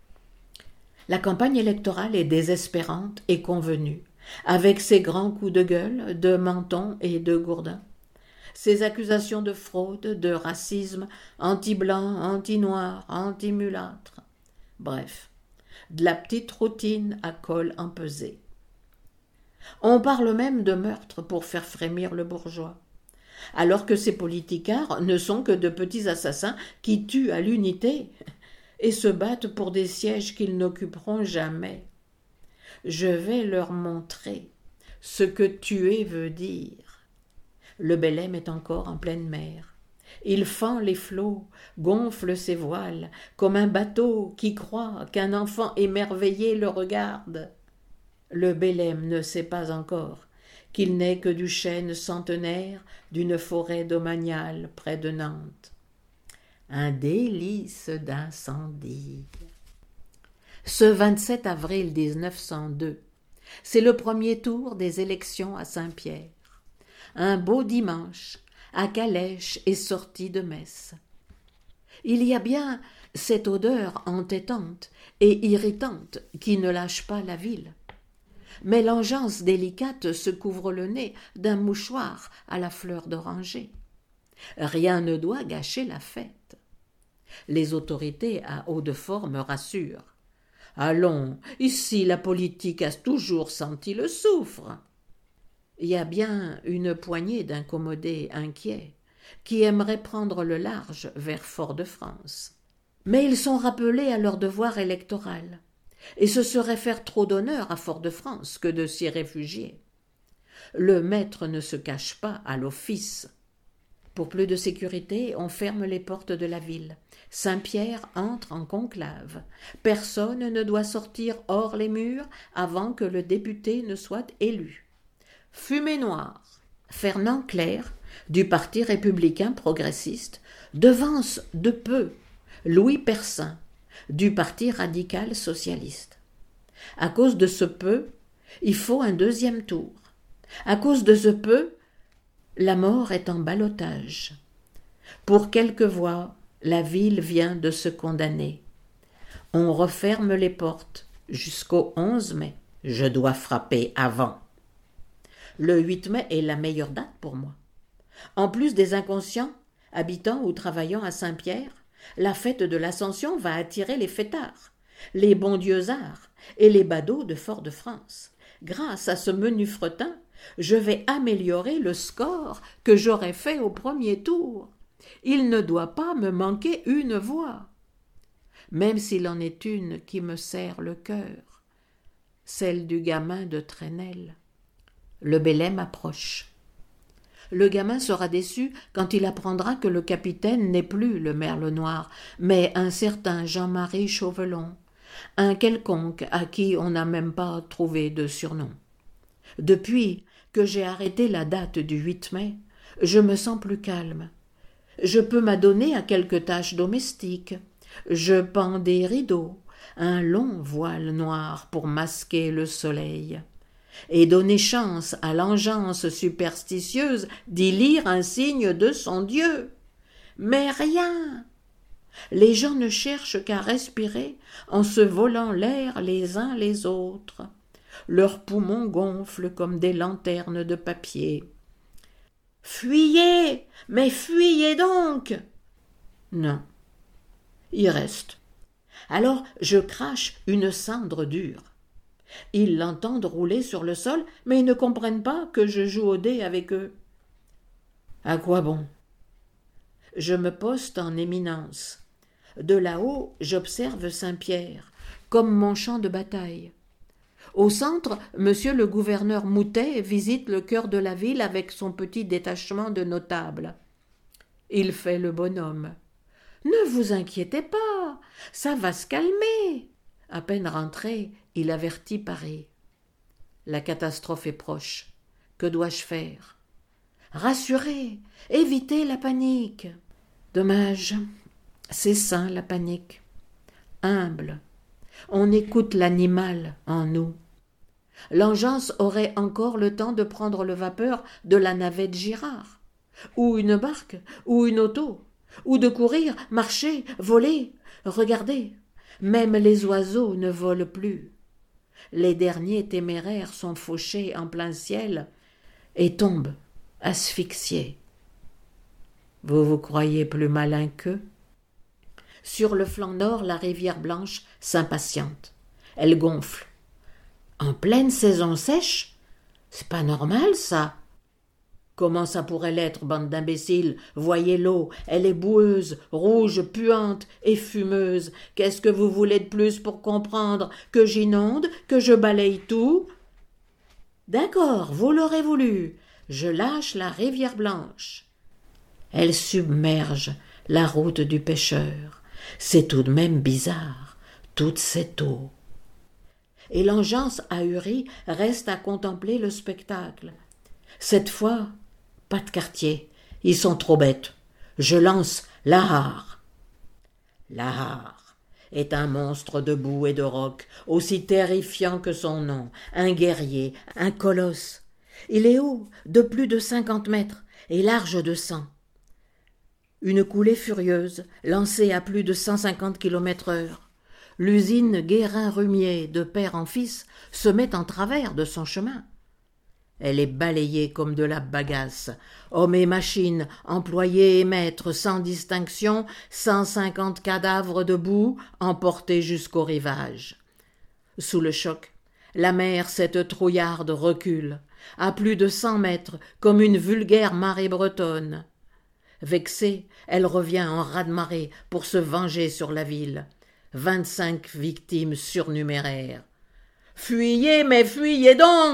Speaker 1: La campagne électorale est désespérante et convenue, avec ses grands coups de gueule, de Menton et de Gourdin, ses accusations de fraude, de racisme, anti-blanc, anti-noir, anti-mulâtre. Bref, de la petite routine à col empesé. On parle même de meurtre pour faire frémir le bourgeois, alors que ces politicards ne sont que de petits assassins qui tuent à l'unité et se battent pour des sièges qu'ils n'occuperont jamais. Je vais leur montrer ce que tuer veut dire. Le Belém est encore en pleine mer. Il fend les flots, gonfle ses voiles, comme un bateau qui croit qu'un enfant émerveillé le regarde. Le Belém ne sait pas encore qu'il n'est que du chêne centenaire d'une forêt domaniale près de Nantes. Un délice d'incendie. Ce 27 avril 1902, c'est le premier tour des élections à Saint-Pierre. Un beau dimanche, à Calèche est sorti de Metz. Il y a bien cette odeur entêtante et irritante qui ne lâche pas la ville. Mais l'engeance délicate se couvre le nez d'un mouchoir à la fleur d'oranger. Rien ne doit gâcher la fête. Les autorités à Haut-de-Fort me rassurent. Allons, ici la politique a toujours senti le soufre. Il y a bien une poignée d'incommodés inquiets qui aimeraient prendre le large vers Fort-de-France. Mais ils sont rappelés à leur devoir électoral, et ce serait faire trop d'honneur à Fort-de-France que de s'y réfugier. Le maître ne se cache pas à l'office. Pour plus de sécurité, on ferme les portes de la ville. Saint-Pierre entre en conclave. Personne ne doit sortir hors les murs avant que le député ne soit élu. Fumée noire. Fernand Clerc, du Parti républicain progressiste, devance de peu Louis Persin, du Parti radical socialiste. À cause de ce peu, il faut un deuxième tour. À cause de ce peu, la mort est en ballottage. Pour quelques voix, la ville vient de se condamner. On referme les portes jusqu'au 11 mai. Je dois frapper avant. Le 8 mai est la meilleure date pour moi. En plus des inconscients, habitant ou travaillant à Saint-Pierre, la fête de l'Ascension va attirer les fêtards, les bondieuxards et les badauds de Fort-de-France. Grâce à ce menu fretin, je vais améliorer le score que j'aurais fait au premier tour. Il ne doit pas me manquer une voix, même s'il en est une qui me serre le cœur, celle du gamin de Trenel. Le Belém approche. Le gamin sera déçu quand il apprendra que le capitaine n'est plus le merle noir, mais un certain Jean-Marie Chauvelon, un quelconque à qui on n'a même pas trouvé de surnom. Depuis que j'ai arrêté la date du 8 mai, je me sens plus calme. Je peux m'adonner à quelques tâches domestiques. Je pends des rideaux, un long voile noir pour masquer le soleil, et donner chance à l'engeance superstitieuse d'y lire un signe de son Dieu. Mais rien. Les gens ne cherchent qu'à respirer en se volant l'air les uns les autres. Leurs poumons gonflent comme des lanternes de papier. « Fuyez, mais fuyez donc !» Non, ils restent. Alors je crache une cendre dure. Ils l'entendent rouler sur le sol, mais ils ne comprennent pas que je joue au dé avec eux. À quoi bon? Je me poste en éminence. De là-haut, j'observe Saint-Pierre, comme mon champ de bataille. Au centre, monsieur le gouverneur Moutet visite le cœur de la ville avec son petit détachement de notables. Il fait le bonhomme. « Ne vous inquiétez pas, ça va se calmer. » À peine rentré, il avertit Paris. La catastrophe est proche. Que dois-je faire? Rassurer, éviter la panique. Dommage, c'est ça la panique. Humble, on écoute l'animal en nous. L'engeance aurait encore le temps de prendre le vapeur de la navette Girard, ou une barque, ou une auto, ou de courir, marcher, voler. Regardez, même les oiseaux ne volent plus. Les derniers téméraires sont fauchés en plein ciel et tombent asphyxiés. Vous vous croyez plus malin qu'eux? Sur le flanc nord, la rivière Blanche s'impatiente. Elle gonfle. En pleine saison sèche? C'est pas normal, ça. Comment ça pourrait l'être, bande d'imbéciles? Voyez l'eau, elle est boueuse, rouge, puante et fumeuse. Qu'est-ce que vous voulez de plus pour comprendre? Que j'inonde, que je balaye tout? D'accord, vous l'aurez voulu. Je lâche la rivière Blanche. Elle submerge la route du pêcheur. C'est tout de même bizarre, toute cette eau. Et l'engeance ahurie reste à contempler le spectacle. Cette fois, pas de quartier, ils sont trop bêtes. Je lance Lahar. Lahar est un monstre de boue et de roc, aussi terrifiant que son nom, un guerrier, un colosse. Il est haut de plus de 50 mètres et large de 100. Une coulée furieuse, lancée à plus de 150 km/h. L'usine Guérin-Rumier, de père en fils, se met en travers de son chemin. Elle est balayée comme de la bagasse. Hommes et machines, employés et maîtres, sans distinction, 150 cadavres de boue emportés jusqu'au rivage. Sous le choc, la mer, cette trouillarde, recule, à plus de 100 mètres, comme une vulgaire marée bretonne. Vexée, elle revient en raz-de-marée pour se venger sur la ville. 25 victimes surnuméraires. « Fuyez, mais fuyez donc !»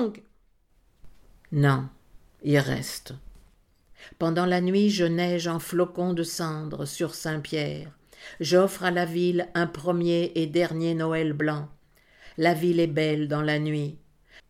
Speaker 1: Non, il reste. Pendant la nuit, je neige en flocons de cendres sur Saint-Pierre. J'offre à la ville un premier et dernier Noël blanc. La ville est belle dans la nuit.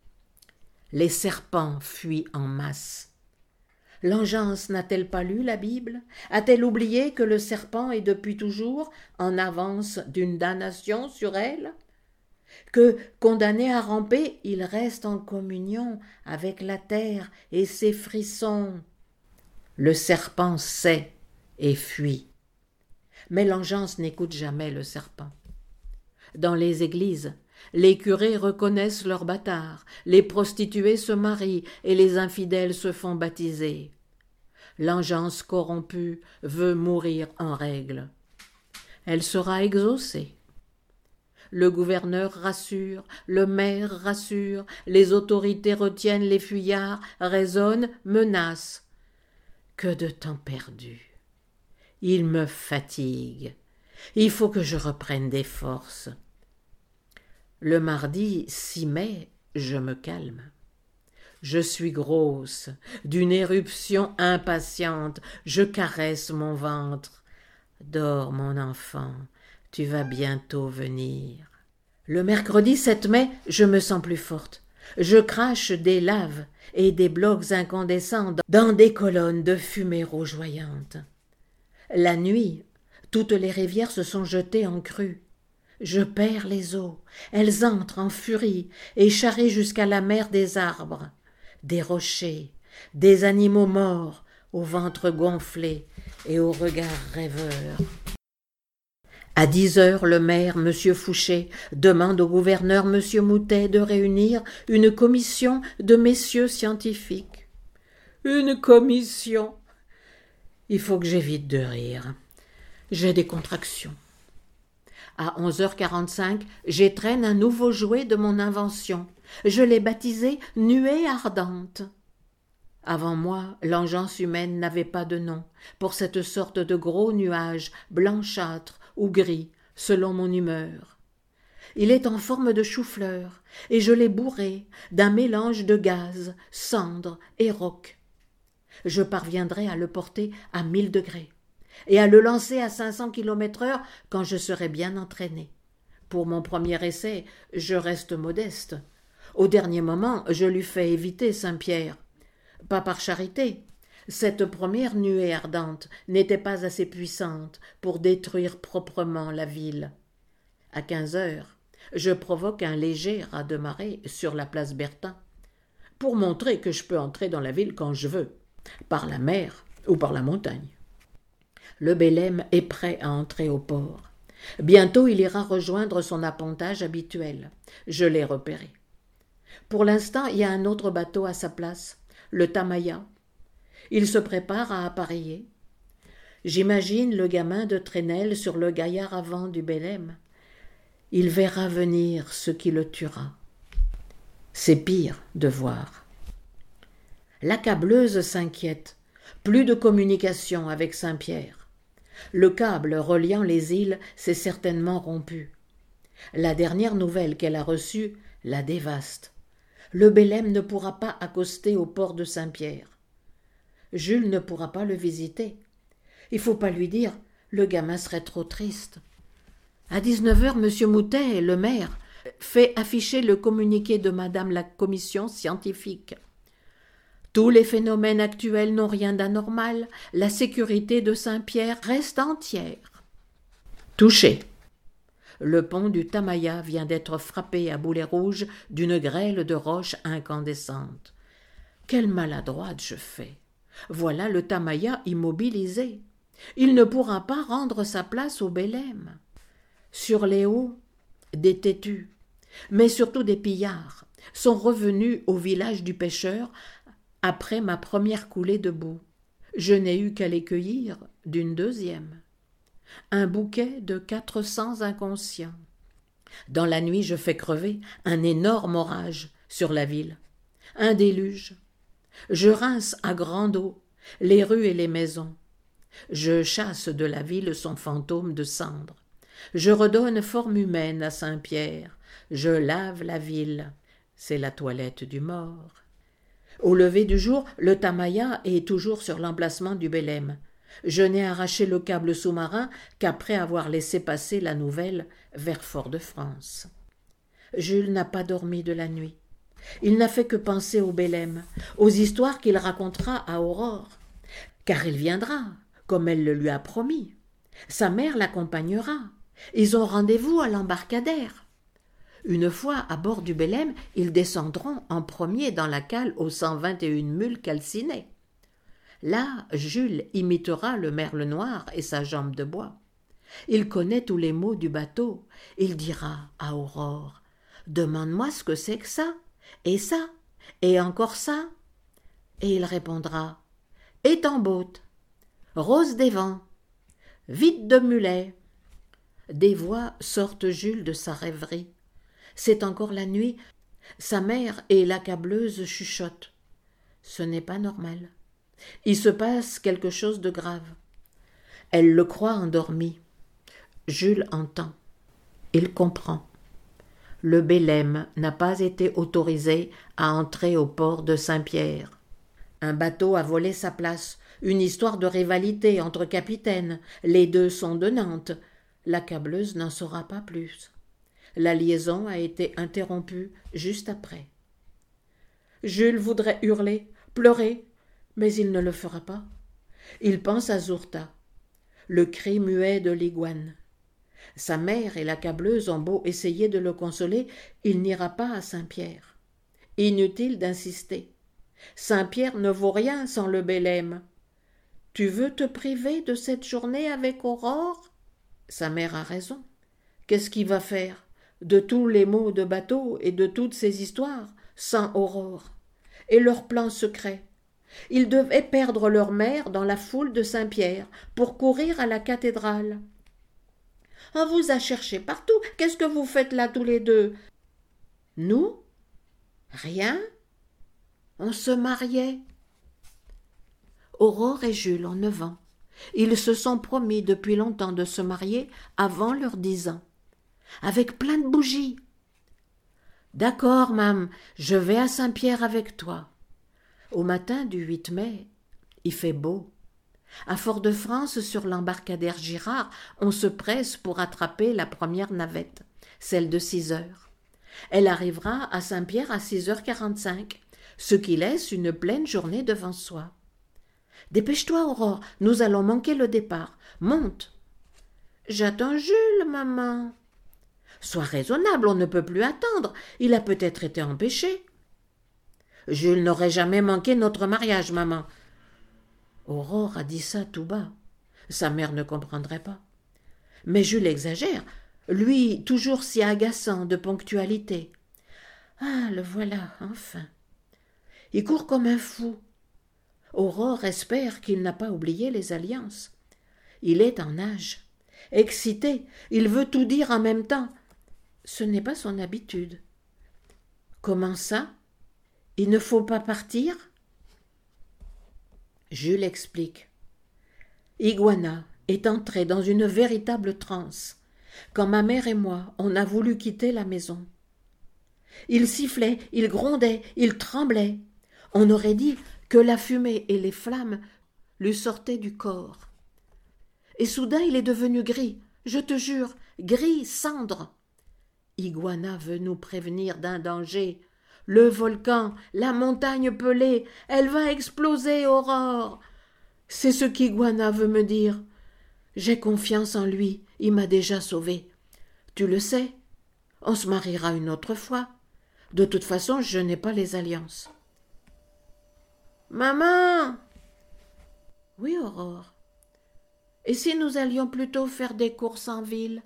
Speaker 1: Les serpents fuient en masse. L'engeance n'a-t-elle pas lu la Bible? A-t-elle oublié que le serpent est depuis toujours en avance d'une damnation sur elle? Que, condamné à ramper, il reste en communion avec la terre et ses frissons. Le serpent sait et fuit. Mais l'engeance n'écoute jamais le serpent. Dans les églises, les curés reconnaissent leurs bâtards, les prostituées se marient et les infidèles se font baptiser. L'engeance corrompue veut mourir en règle. Elle sera exaucée. Le gouverneur rassure, le maire rassure, les autorités retiennent les fuyards, raisonnent, menacent. Que de temps perdu! Il me fatigue. Il faut que je reprenne des forces. Le mardi 6 mai, je me calme. Je suis grosse, d'une éruption impatiente, je caresse mon ventre. Dors, mon enfant, tu vas bientôt venir. Le mercredi 7 mai, je me sens plus forte. Je crache des laves et des blocs incandescents dans des colonnes de fumée rougeoyante. La nuit, toutes les rivières se sont jetées en crue. Je perds les eaux, elles entrent en furie et charrient jusqu'à la mer des arbres, des rochers, des animaux morts, au ventre gonflé et au regard rêveur. À 10 heures, le maire, M. Fouché, demande au gouverneur M. Moutet de réunir une commission de messieurs scientifiques. Une commission. Il faut que j'évite de rire. J'ai des contractions. À 11h45, j'étrenne un nouveau jouet de mon invention. Je l'ai baptisé « Nuée ardente ». Avant moi, l'engeance humaine n'avait pas de nom pour cette sorte de gros nuage blanchâtre ou gris, selon mon humeur. Il est en forme de chou-fleur, et je l'ai bourré d'un mélange de gaz, cendres et roc. Je parviendrai à le porter à 1000 degrés et à le lancer à 500 km/h quand je serai bien entraîné. Pour mon premier essai, je reste modeste. Au dernier moment, je lui fais éviter Saint-Pierre. Pas par charité. Cette première nuée ardente n'était pas assez puissante pour détruire proprement la ville. À 15 heures, je provoque un léger raz-de-marée sur la place Berthin, pour montrer que je peux entrer dans la ville quand je veux, par la mer ou par la montagne. Le Belem est prêt à entrer au port. Bientôt il ira rejoindre son appontage habituel. Je l'ai repéré. Pour l'instant, il y a un autre bateau à sa place, le Tamaya. Il se prépare à appareiller. J'imagine le gamin de Trenel sur le gaillard avant du Belem. Il verra venir ce qui le tuera. C'est pire de voir. L'accableuse s'inquiète. Plus de communication avec Saint-Pierre. Le câble reliant les îles s'est certainement rompu. La dernière nouvelle qu'elle a reçue la dévaste. Le Belem ne pourra pas accoster au port de Saint-Pierre. Jules ne pourra pas le visiter. Il faut pas lui dire, le gamin serait trop triste. À 19h, M. Moutet, le maire, fait afficher le communiqué de Madame la commission scientifique. Tous les phénomènes actuels n'ont rien d'anormal. La sécurité de Saint-Pierre reste entière. Touché. Le pont du Tamaya vient d'être frappé à boulet rouge d'une grêle de roches incandescentes. Quelle maladroite je fais. Voilà le Tamaya immobilisé. Il ne pourra pas rendre sa place au Belem. Sur les hauts, des têtus, mais surtout des pillards, sont revenus au village du pêcheur après ma première coulée de boue. Je n'ai eu qu'à les cueillir d'une deuxième. Un bouquet de 400 inconscients. Dans la nuit, je fais crever un énorme orage sur la ville. Un déluge. Je rince à grande eau les rues et les maisons. Je chasse de la ville son fantôme de cendre. Je redonne forme humaine à Saint-Pierre. Je lave la ville. C'est la toilette du mort. Au lever du jour, le Tamaya est toujours sur l'emplacement du Belem. Je n'ai arraché le câble sous-marin qu'après avoir laissé passer la nouvelle vers Fort-de-France. Jules n'a pas dormi de la nuit. Il n'a fait que penser au Belem, aux histoires qu'il racontera à Aurore. Car il viendra, comme elle le lui a promis. Sa mère l'accompagnera. Ils ont rendez-vous à l'embarcadère. Une fois à bord du Belem, ils descendront en premier dans la cale aux 121 mules calcinées. Là, Jules imitera le merle noir et sa jambe de bois. Il connaît tous les mots du bateau. Il dira à Aurore « Demande-moi ce que c'est que ça, et encore ça. » Et il répondra « Étamboute, rose des vents, vide de mulet. » Des voix sortent Jules de sa rêverie. C'est encore la nuit. Sa mère et l'accableuse chuchotent. Ce n'est pas normal. Il se passe quelque chose de grave. Elle le croit endormi. Jules entend. Il comprend. Le Belem n'a pas été autorisé à entrer au port de Saint-Pierre. Un bateau a volé sa place. Une histoire de rivalité entre capitaines. Les deux sont de Nantes. L'accableuse n'en saura pas plus. La liaison a été interrompue juste après. Jules voudrait hurler, pleurer, mais il ne le fera pas. Il pense à Zourta, le cri muet de l'iguane. Sa mère et l'accableuse ont beau essayer de le consoler, il n'ira pas à Saint-Pierre. Inutile d'insister. Saint-Pierre ne vaut rien sans le Belem. Tu veux te priver de cette journée avec Aurore ? Sa mère a raison. Qu'est-ce qu'il va faire de tous les maux de bateau et de toutes ces histoires sans Aurore et leurs plans secrets? Ils devaient perdre leur mère dans la foule de Saint-Pierre pour courir à la cathédrale. On vous a cherché partout. Qu'est-ce que vous faites là tous les deux? Nous? Rien. On se mariait. Aurore et Jules ont 9 ans. Ils se sont promis depuis longtemps de se marier avant leurs 10 ans. Avec plein de bougies. D'accord, mam, je vais à Saint-Pierre avec toi. Au matin du 8 mai, il fait beau. À Fort-de-France, sur l'embarcadère Girard, on se presse pour attraper la première navette, celle de 6 heures. Elle arrivera à Saint-Pierre à 6h45, ce qui laisse une pleine journée devant soi. Dépêche-toi, Aurore, nous allons manquer le départ. Monte. J'attends Jules, maman. Sois raisonnable, on ne peut plus attendre. Il a peut-être été empêché. Jules n'aurait jamais manqué notre mariage, maman. Aurore a dit ça tout bas. Sa mère ne comprendrait pas. Mais Jules exagère, lui toujours si agaçant de ponctualité. Ah, le voilà, enfin. Il court comme un fou. Aurore espère qu'il n'a pas oublié les alliances. Il est en âge. Excité, il veut tout dire en même temps. Ce n'est pas son habitude. Comment ça? Il ne faut pas partir? Jules explique. Iguana est entré dans une véritable transe quand ma mère et moi on a voulu quitter la maison. Il sifflait, il grondait, il tremblait. On aurait dit que la fumée et les flammes lui sortaient du corps. Et soudain il est devenu gris, je te jure, gris cendre. Iguana veut nous prévenir d'un danger. Le volcan, la montagne pelée, elle va exploser, Aurore. C'est ce qu'Iguana veut me dire. J'ai confiance en lui, il m'a déjà sauvée. Tu le sais, on se mariera une autre fois. De toute façon, je n'ai pas les alliances. Maman! Oui, Aurore. Et si nous allions plutôt faire des courses en ville?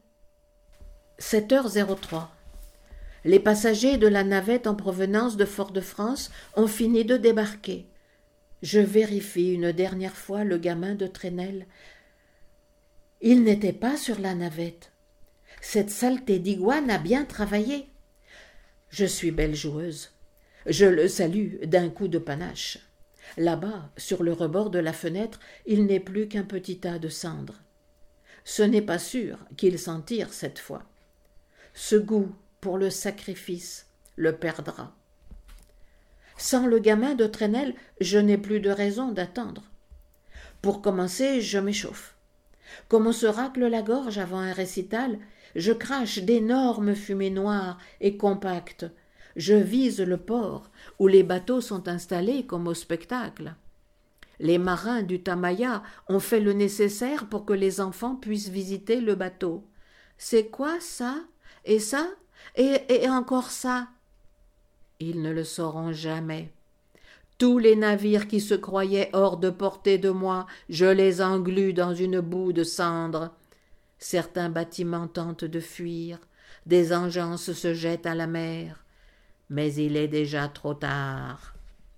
Speaker 1: 7h03. Les passagers de la navette en provenance de Fort-de-France ont fini de débarquer. Je vérifie une dernière fois le gamin de Trenel. Il n'était pas sur la navette. Cette saleté d'Iguane a bien travaillé. Je suis belle joueuse. Je le salue d'un coup de panache. Là-bas, sur le rebord de la fenêtre, il n'est plus qu'un petit tas de cendres. Ce n'est pas sûr qu'il s'en tire cette fois. Ce goût pour le sacrifice le perdra. Sans le gamin de Trenel, je n'ai plus de raison d'attendre. Pour commencer, je m'échauffe. Comme on se racle la gorge avant un récital, je crache d'énormes fumées noires et compactes. Je vise le port où les bateaux sont installés comme au spectacle. Les marins du Tamaya ont fait le nécessaire pour que les enfants puissent visiter le bateau. C'est quoi ça? Et ça? Et encore ça? Ils ne le sauront jamais. Tous les navires qui se croyaient hors de portée de moi, je les englue dans une boue de cendres. Certains bâtiments tentent de fuir, des engences se jettent à la mer, mais il est déjà trop tard.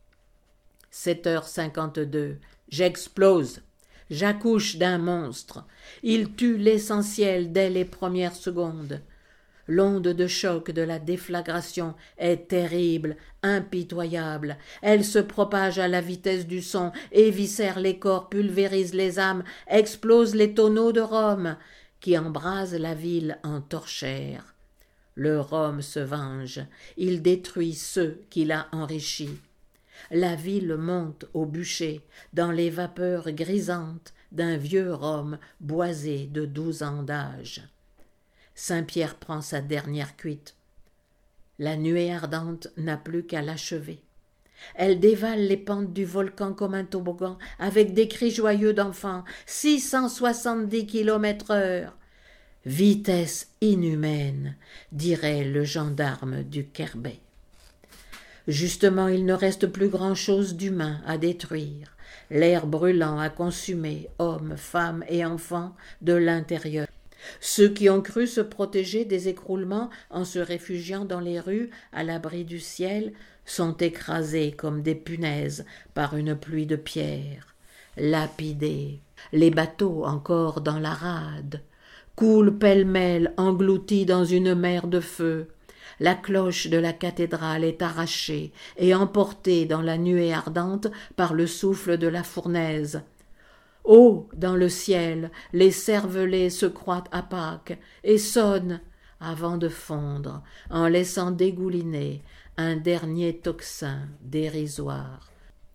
Speaker 1: 7h52, j'explose, j'accouche d'un monstre. Il tue l'essentiel dès les premières secondes. L'onde de choc de la déflagration est terrible, impitoyable. Elle se propage à la vitesse du son, éviscère les corps, pulvérise les âmes, explose les tonneaux de rhum, qui embrasent la ville en torchère. Le rhum se venge, il détruit ceux qu'il a enrichis. La ville monte au bûcher, dans les vapeurs grisantes d'un vieux rhum boisé de 12 ans d'âge. Saint-Pierre prend sa dernière cuite. La nuée ardente n'a plus qu'à l'achever. Elle dévale les pentes du volcan comme un toboggan, avec des cris joyeux d'enfants. 670 km/h. Vitesse inhumaine, dirait le gendarme du Kerbet. Justement, il ne reste plus grand-chose d'humain à détruire. L'air brûlant a consumé hommes, femmes et enfants de l'intérieur. Ceux qui ont cru se protéger des écroulements en se réfugiant dans les rues à l'abri du ciel sont écrasés comme des punaises par une pluie de pierres, lapidés. Les bateaux encore dans la rade coulent pêle-mêle engloutis dans une mer de feu. La cloche de la cathédrale est arrachée et emportée dans la nuée ardente par le souffle de la fournaise. Haut dans le ciel, les cervelets se croient à Pâques et sonnent avant de fondre, en laissant dégouliner un dernier tocsin dérisoire.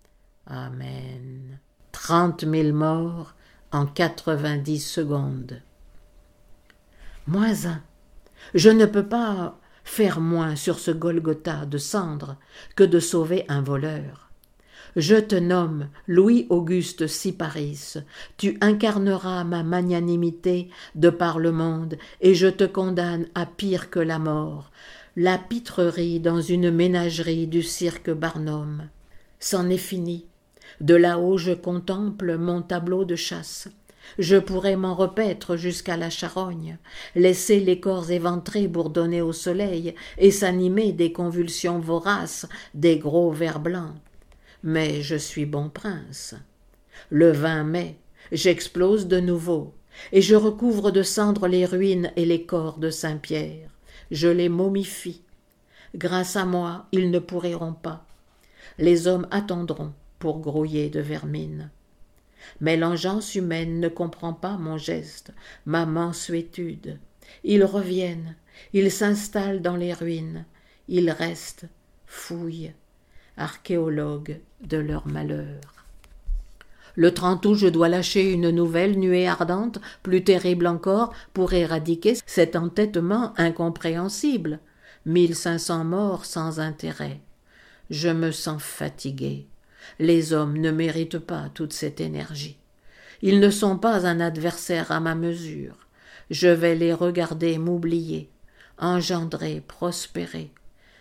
Speaker 1: Amen. 30 000 morts en 90 secondes. -1. Je ne peux pas faire moins sur ce Golgotha de cendres que de sauver un voleur. Je te nomme Louis-Auguste Syparis, tu incarneras ma magnanimité de par le monde, et je te condamne à pire que la mort, la pitrerie dans une ménagerie du cirque Barnum. C'en est fini. De là-haut je contemple mon tableau de chasse. Je pourrais m'en repaître jusqu'à la charogne, laisser les corps éventrés bourdonner au soleil et s'animer des convulsions voraces des gros vers blancs. Mais je suis bon prince. Le 20 mai, j'explose de nouveau, et je recouvre de cendres les ruines et les corps de Saint-Pierre. Je les momifie. Grâce à moi, ils ne pourriront pas. Les hommes attendront pour grouiller de vermine. Mais l'engeance humaine ne comprend pas mon geste, ma mansuétude. Ils reviennent, ils s'installent dans les ruines, ils restent, fouillent, archéologues de leur malheur. Le 30 août, je dois lâcher une nouvelle nuée ardente, plus terrible encore, pour éradiquer cet entêtement incompréhensible. 1500 morts sans intérêt. Je me sens fatigué. Les hommes ne méritent pas toute cette énergie. Ils ne sont pas un adversaire à ma mesure. Je vais les regarder m'oublier, engendrer, prospérer.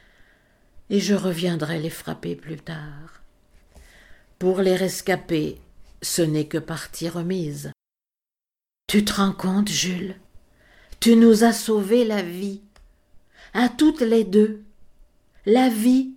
Speaker 1: Et je reviendrai les frapper plus tard. Pour les rescapés, ce n'est que partie remise. Tu te rends compte, Jules? Tu nous as sauvé la vie. À toutes les deux. La vie.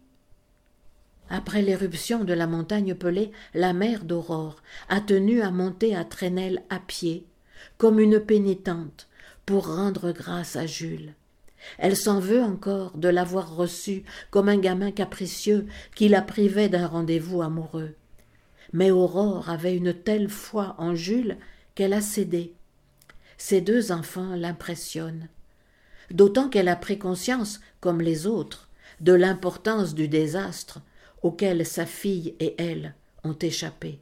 Speaker 1: Après l'éruption de la montagne Pelée, la mère d'Aurore a tenu à monter à Traînel à pied, comme une pénitente, pour rendre grâce à Jules. Elle s'en veut encore de l'avoir reçu comme un gamin capricieux qui la privait d'un rendez-vous amoureux. Mais Aurore avait une telle foi en Jules qu'elle a cédé. Ces deux enfants l'impressionnent, d'autant qu'elle a pris conscience, comme les autres, de l'importance du désastre auquel sa fille et elle ont échappé.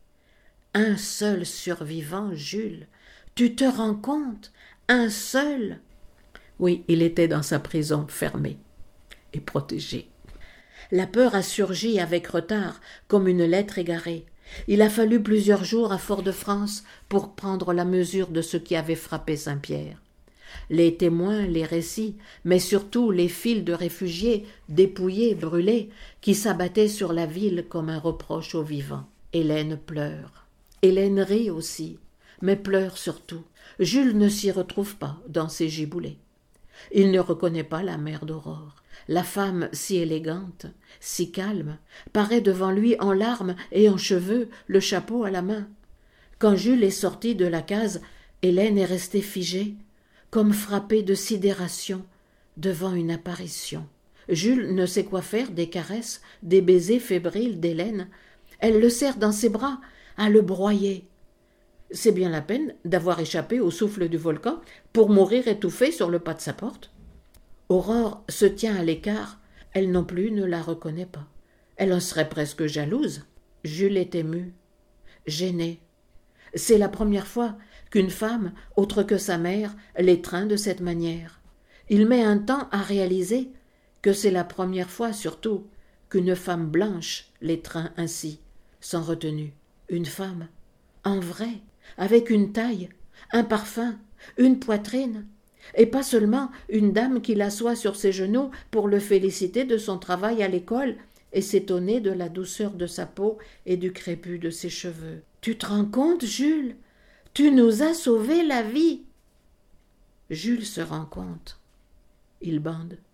Speaker 1: Un seul survivant, Jules, tu te rends compte? Un seul? Oui, il était dans sa prison fermée et protégé. La peur a surgi avec retard, comme une lettre égarée. Il a fallu plusieurs jours à Fort-de-France pour prendre la mesure de ce qui avait frappé Saint-Pierre. Les témoins, les récits, mais surtout les files de réfugiés dépouillés, brûlés, qui s'abattaient sur la ville comme un reproche aux vivants. Hélène pleure. Hélène rit aussi, mais pleure surtout. Jules ne s'y retrouve pas dans ses giboulées. Il ne reconnaît pas la mère d'Aurore. La femme si élégante, si calme, paraît devant lui en larmes et en cheveux, le chapeau à la main. Quand Jules est sorti de la case, Hélène est restée figée, comme frappée de sidération devant une apparition. Jules ne sait quoi faire des caresses, des baisers fébriles d'Hélène. Elle le serre dans ses bras, à le broyer. C'est bien la peine d'avoir échappé au souffle du volcan pour mourir étouffée sur le pas de sa porte. Aurore se tient à l'écart, elle non plus ne la reconnaît pas. Elle en serait presque jalouse. Jules est ému, gêné. C'est la première fois qu'une femme, autre que sa mère, l'étreint de cette manière. Il met un temps à réaliser que c'est la première fois surtout qu'une femme blanche l'étreint ainsi, sans retenue. Une femme, en vrai, avec une taille, un parfum, une poitrine, et pas seulement une dame qui l'assoit sur ses genoux pour le féliciter de son travail à l'école et s'étonner de la douceur de sa peau et du crépus de ses cheveux. Tu te rends compte, Jules? Tu nous as sauvé la vie. Jules se rend compte. Il bande.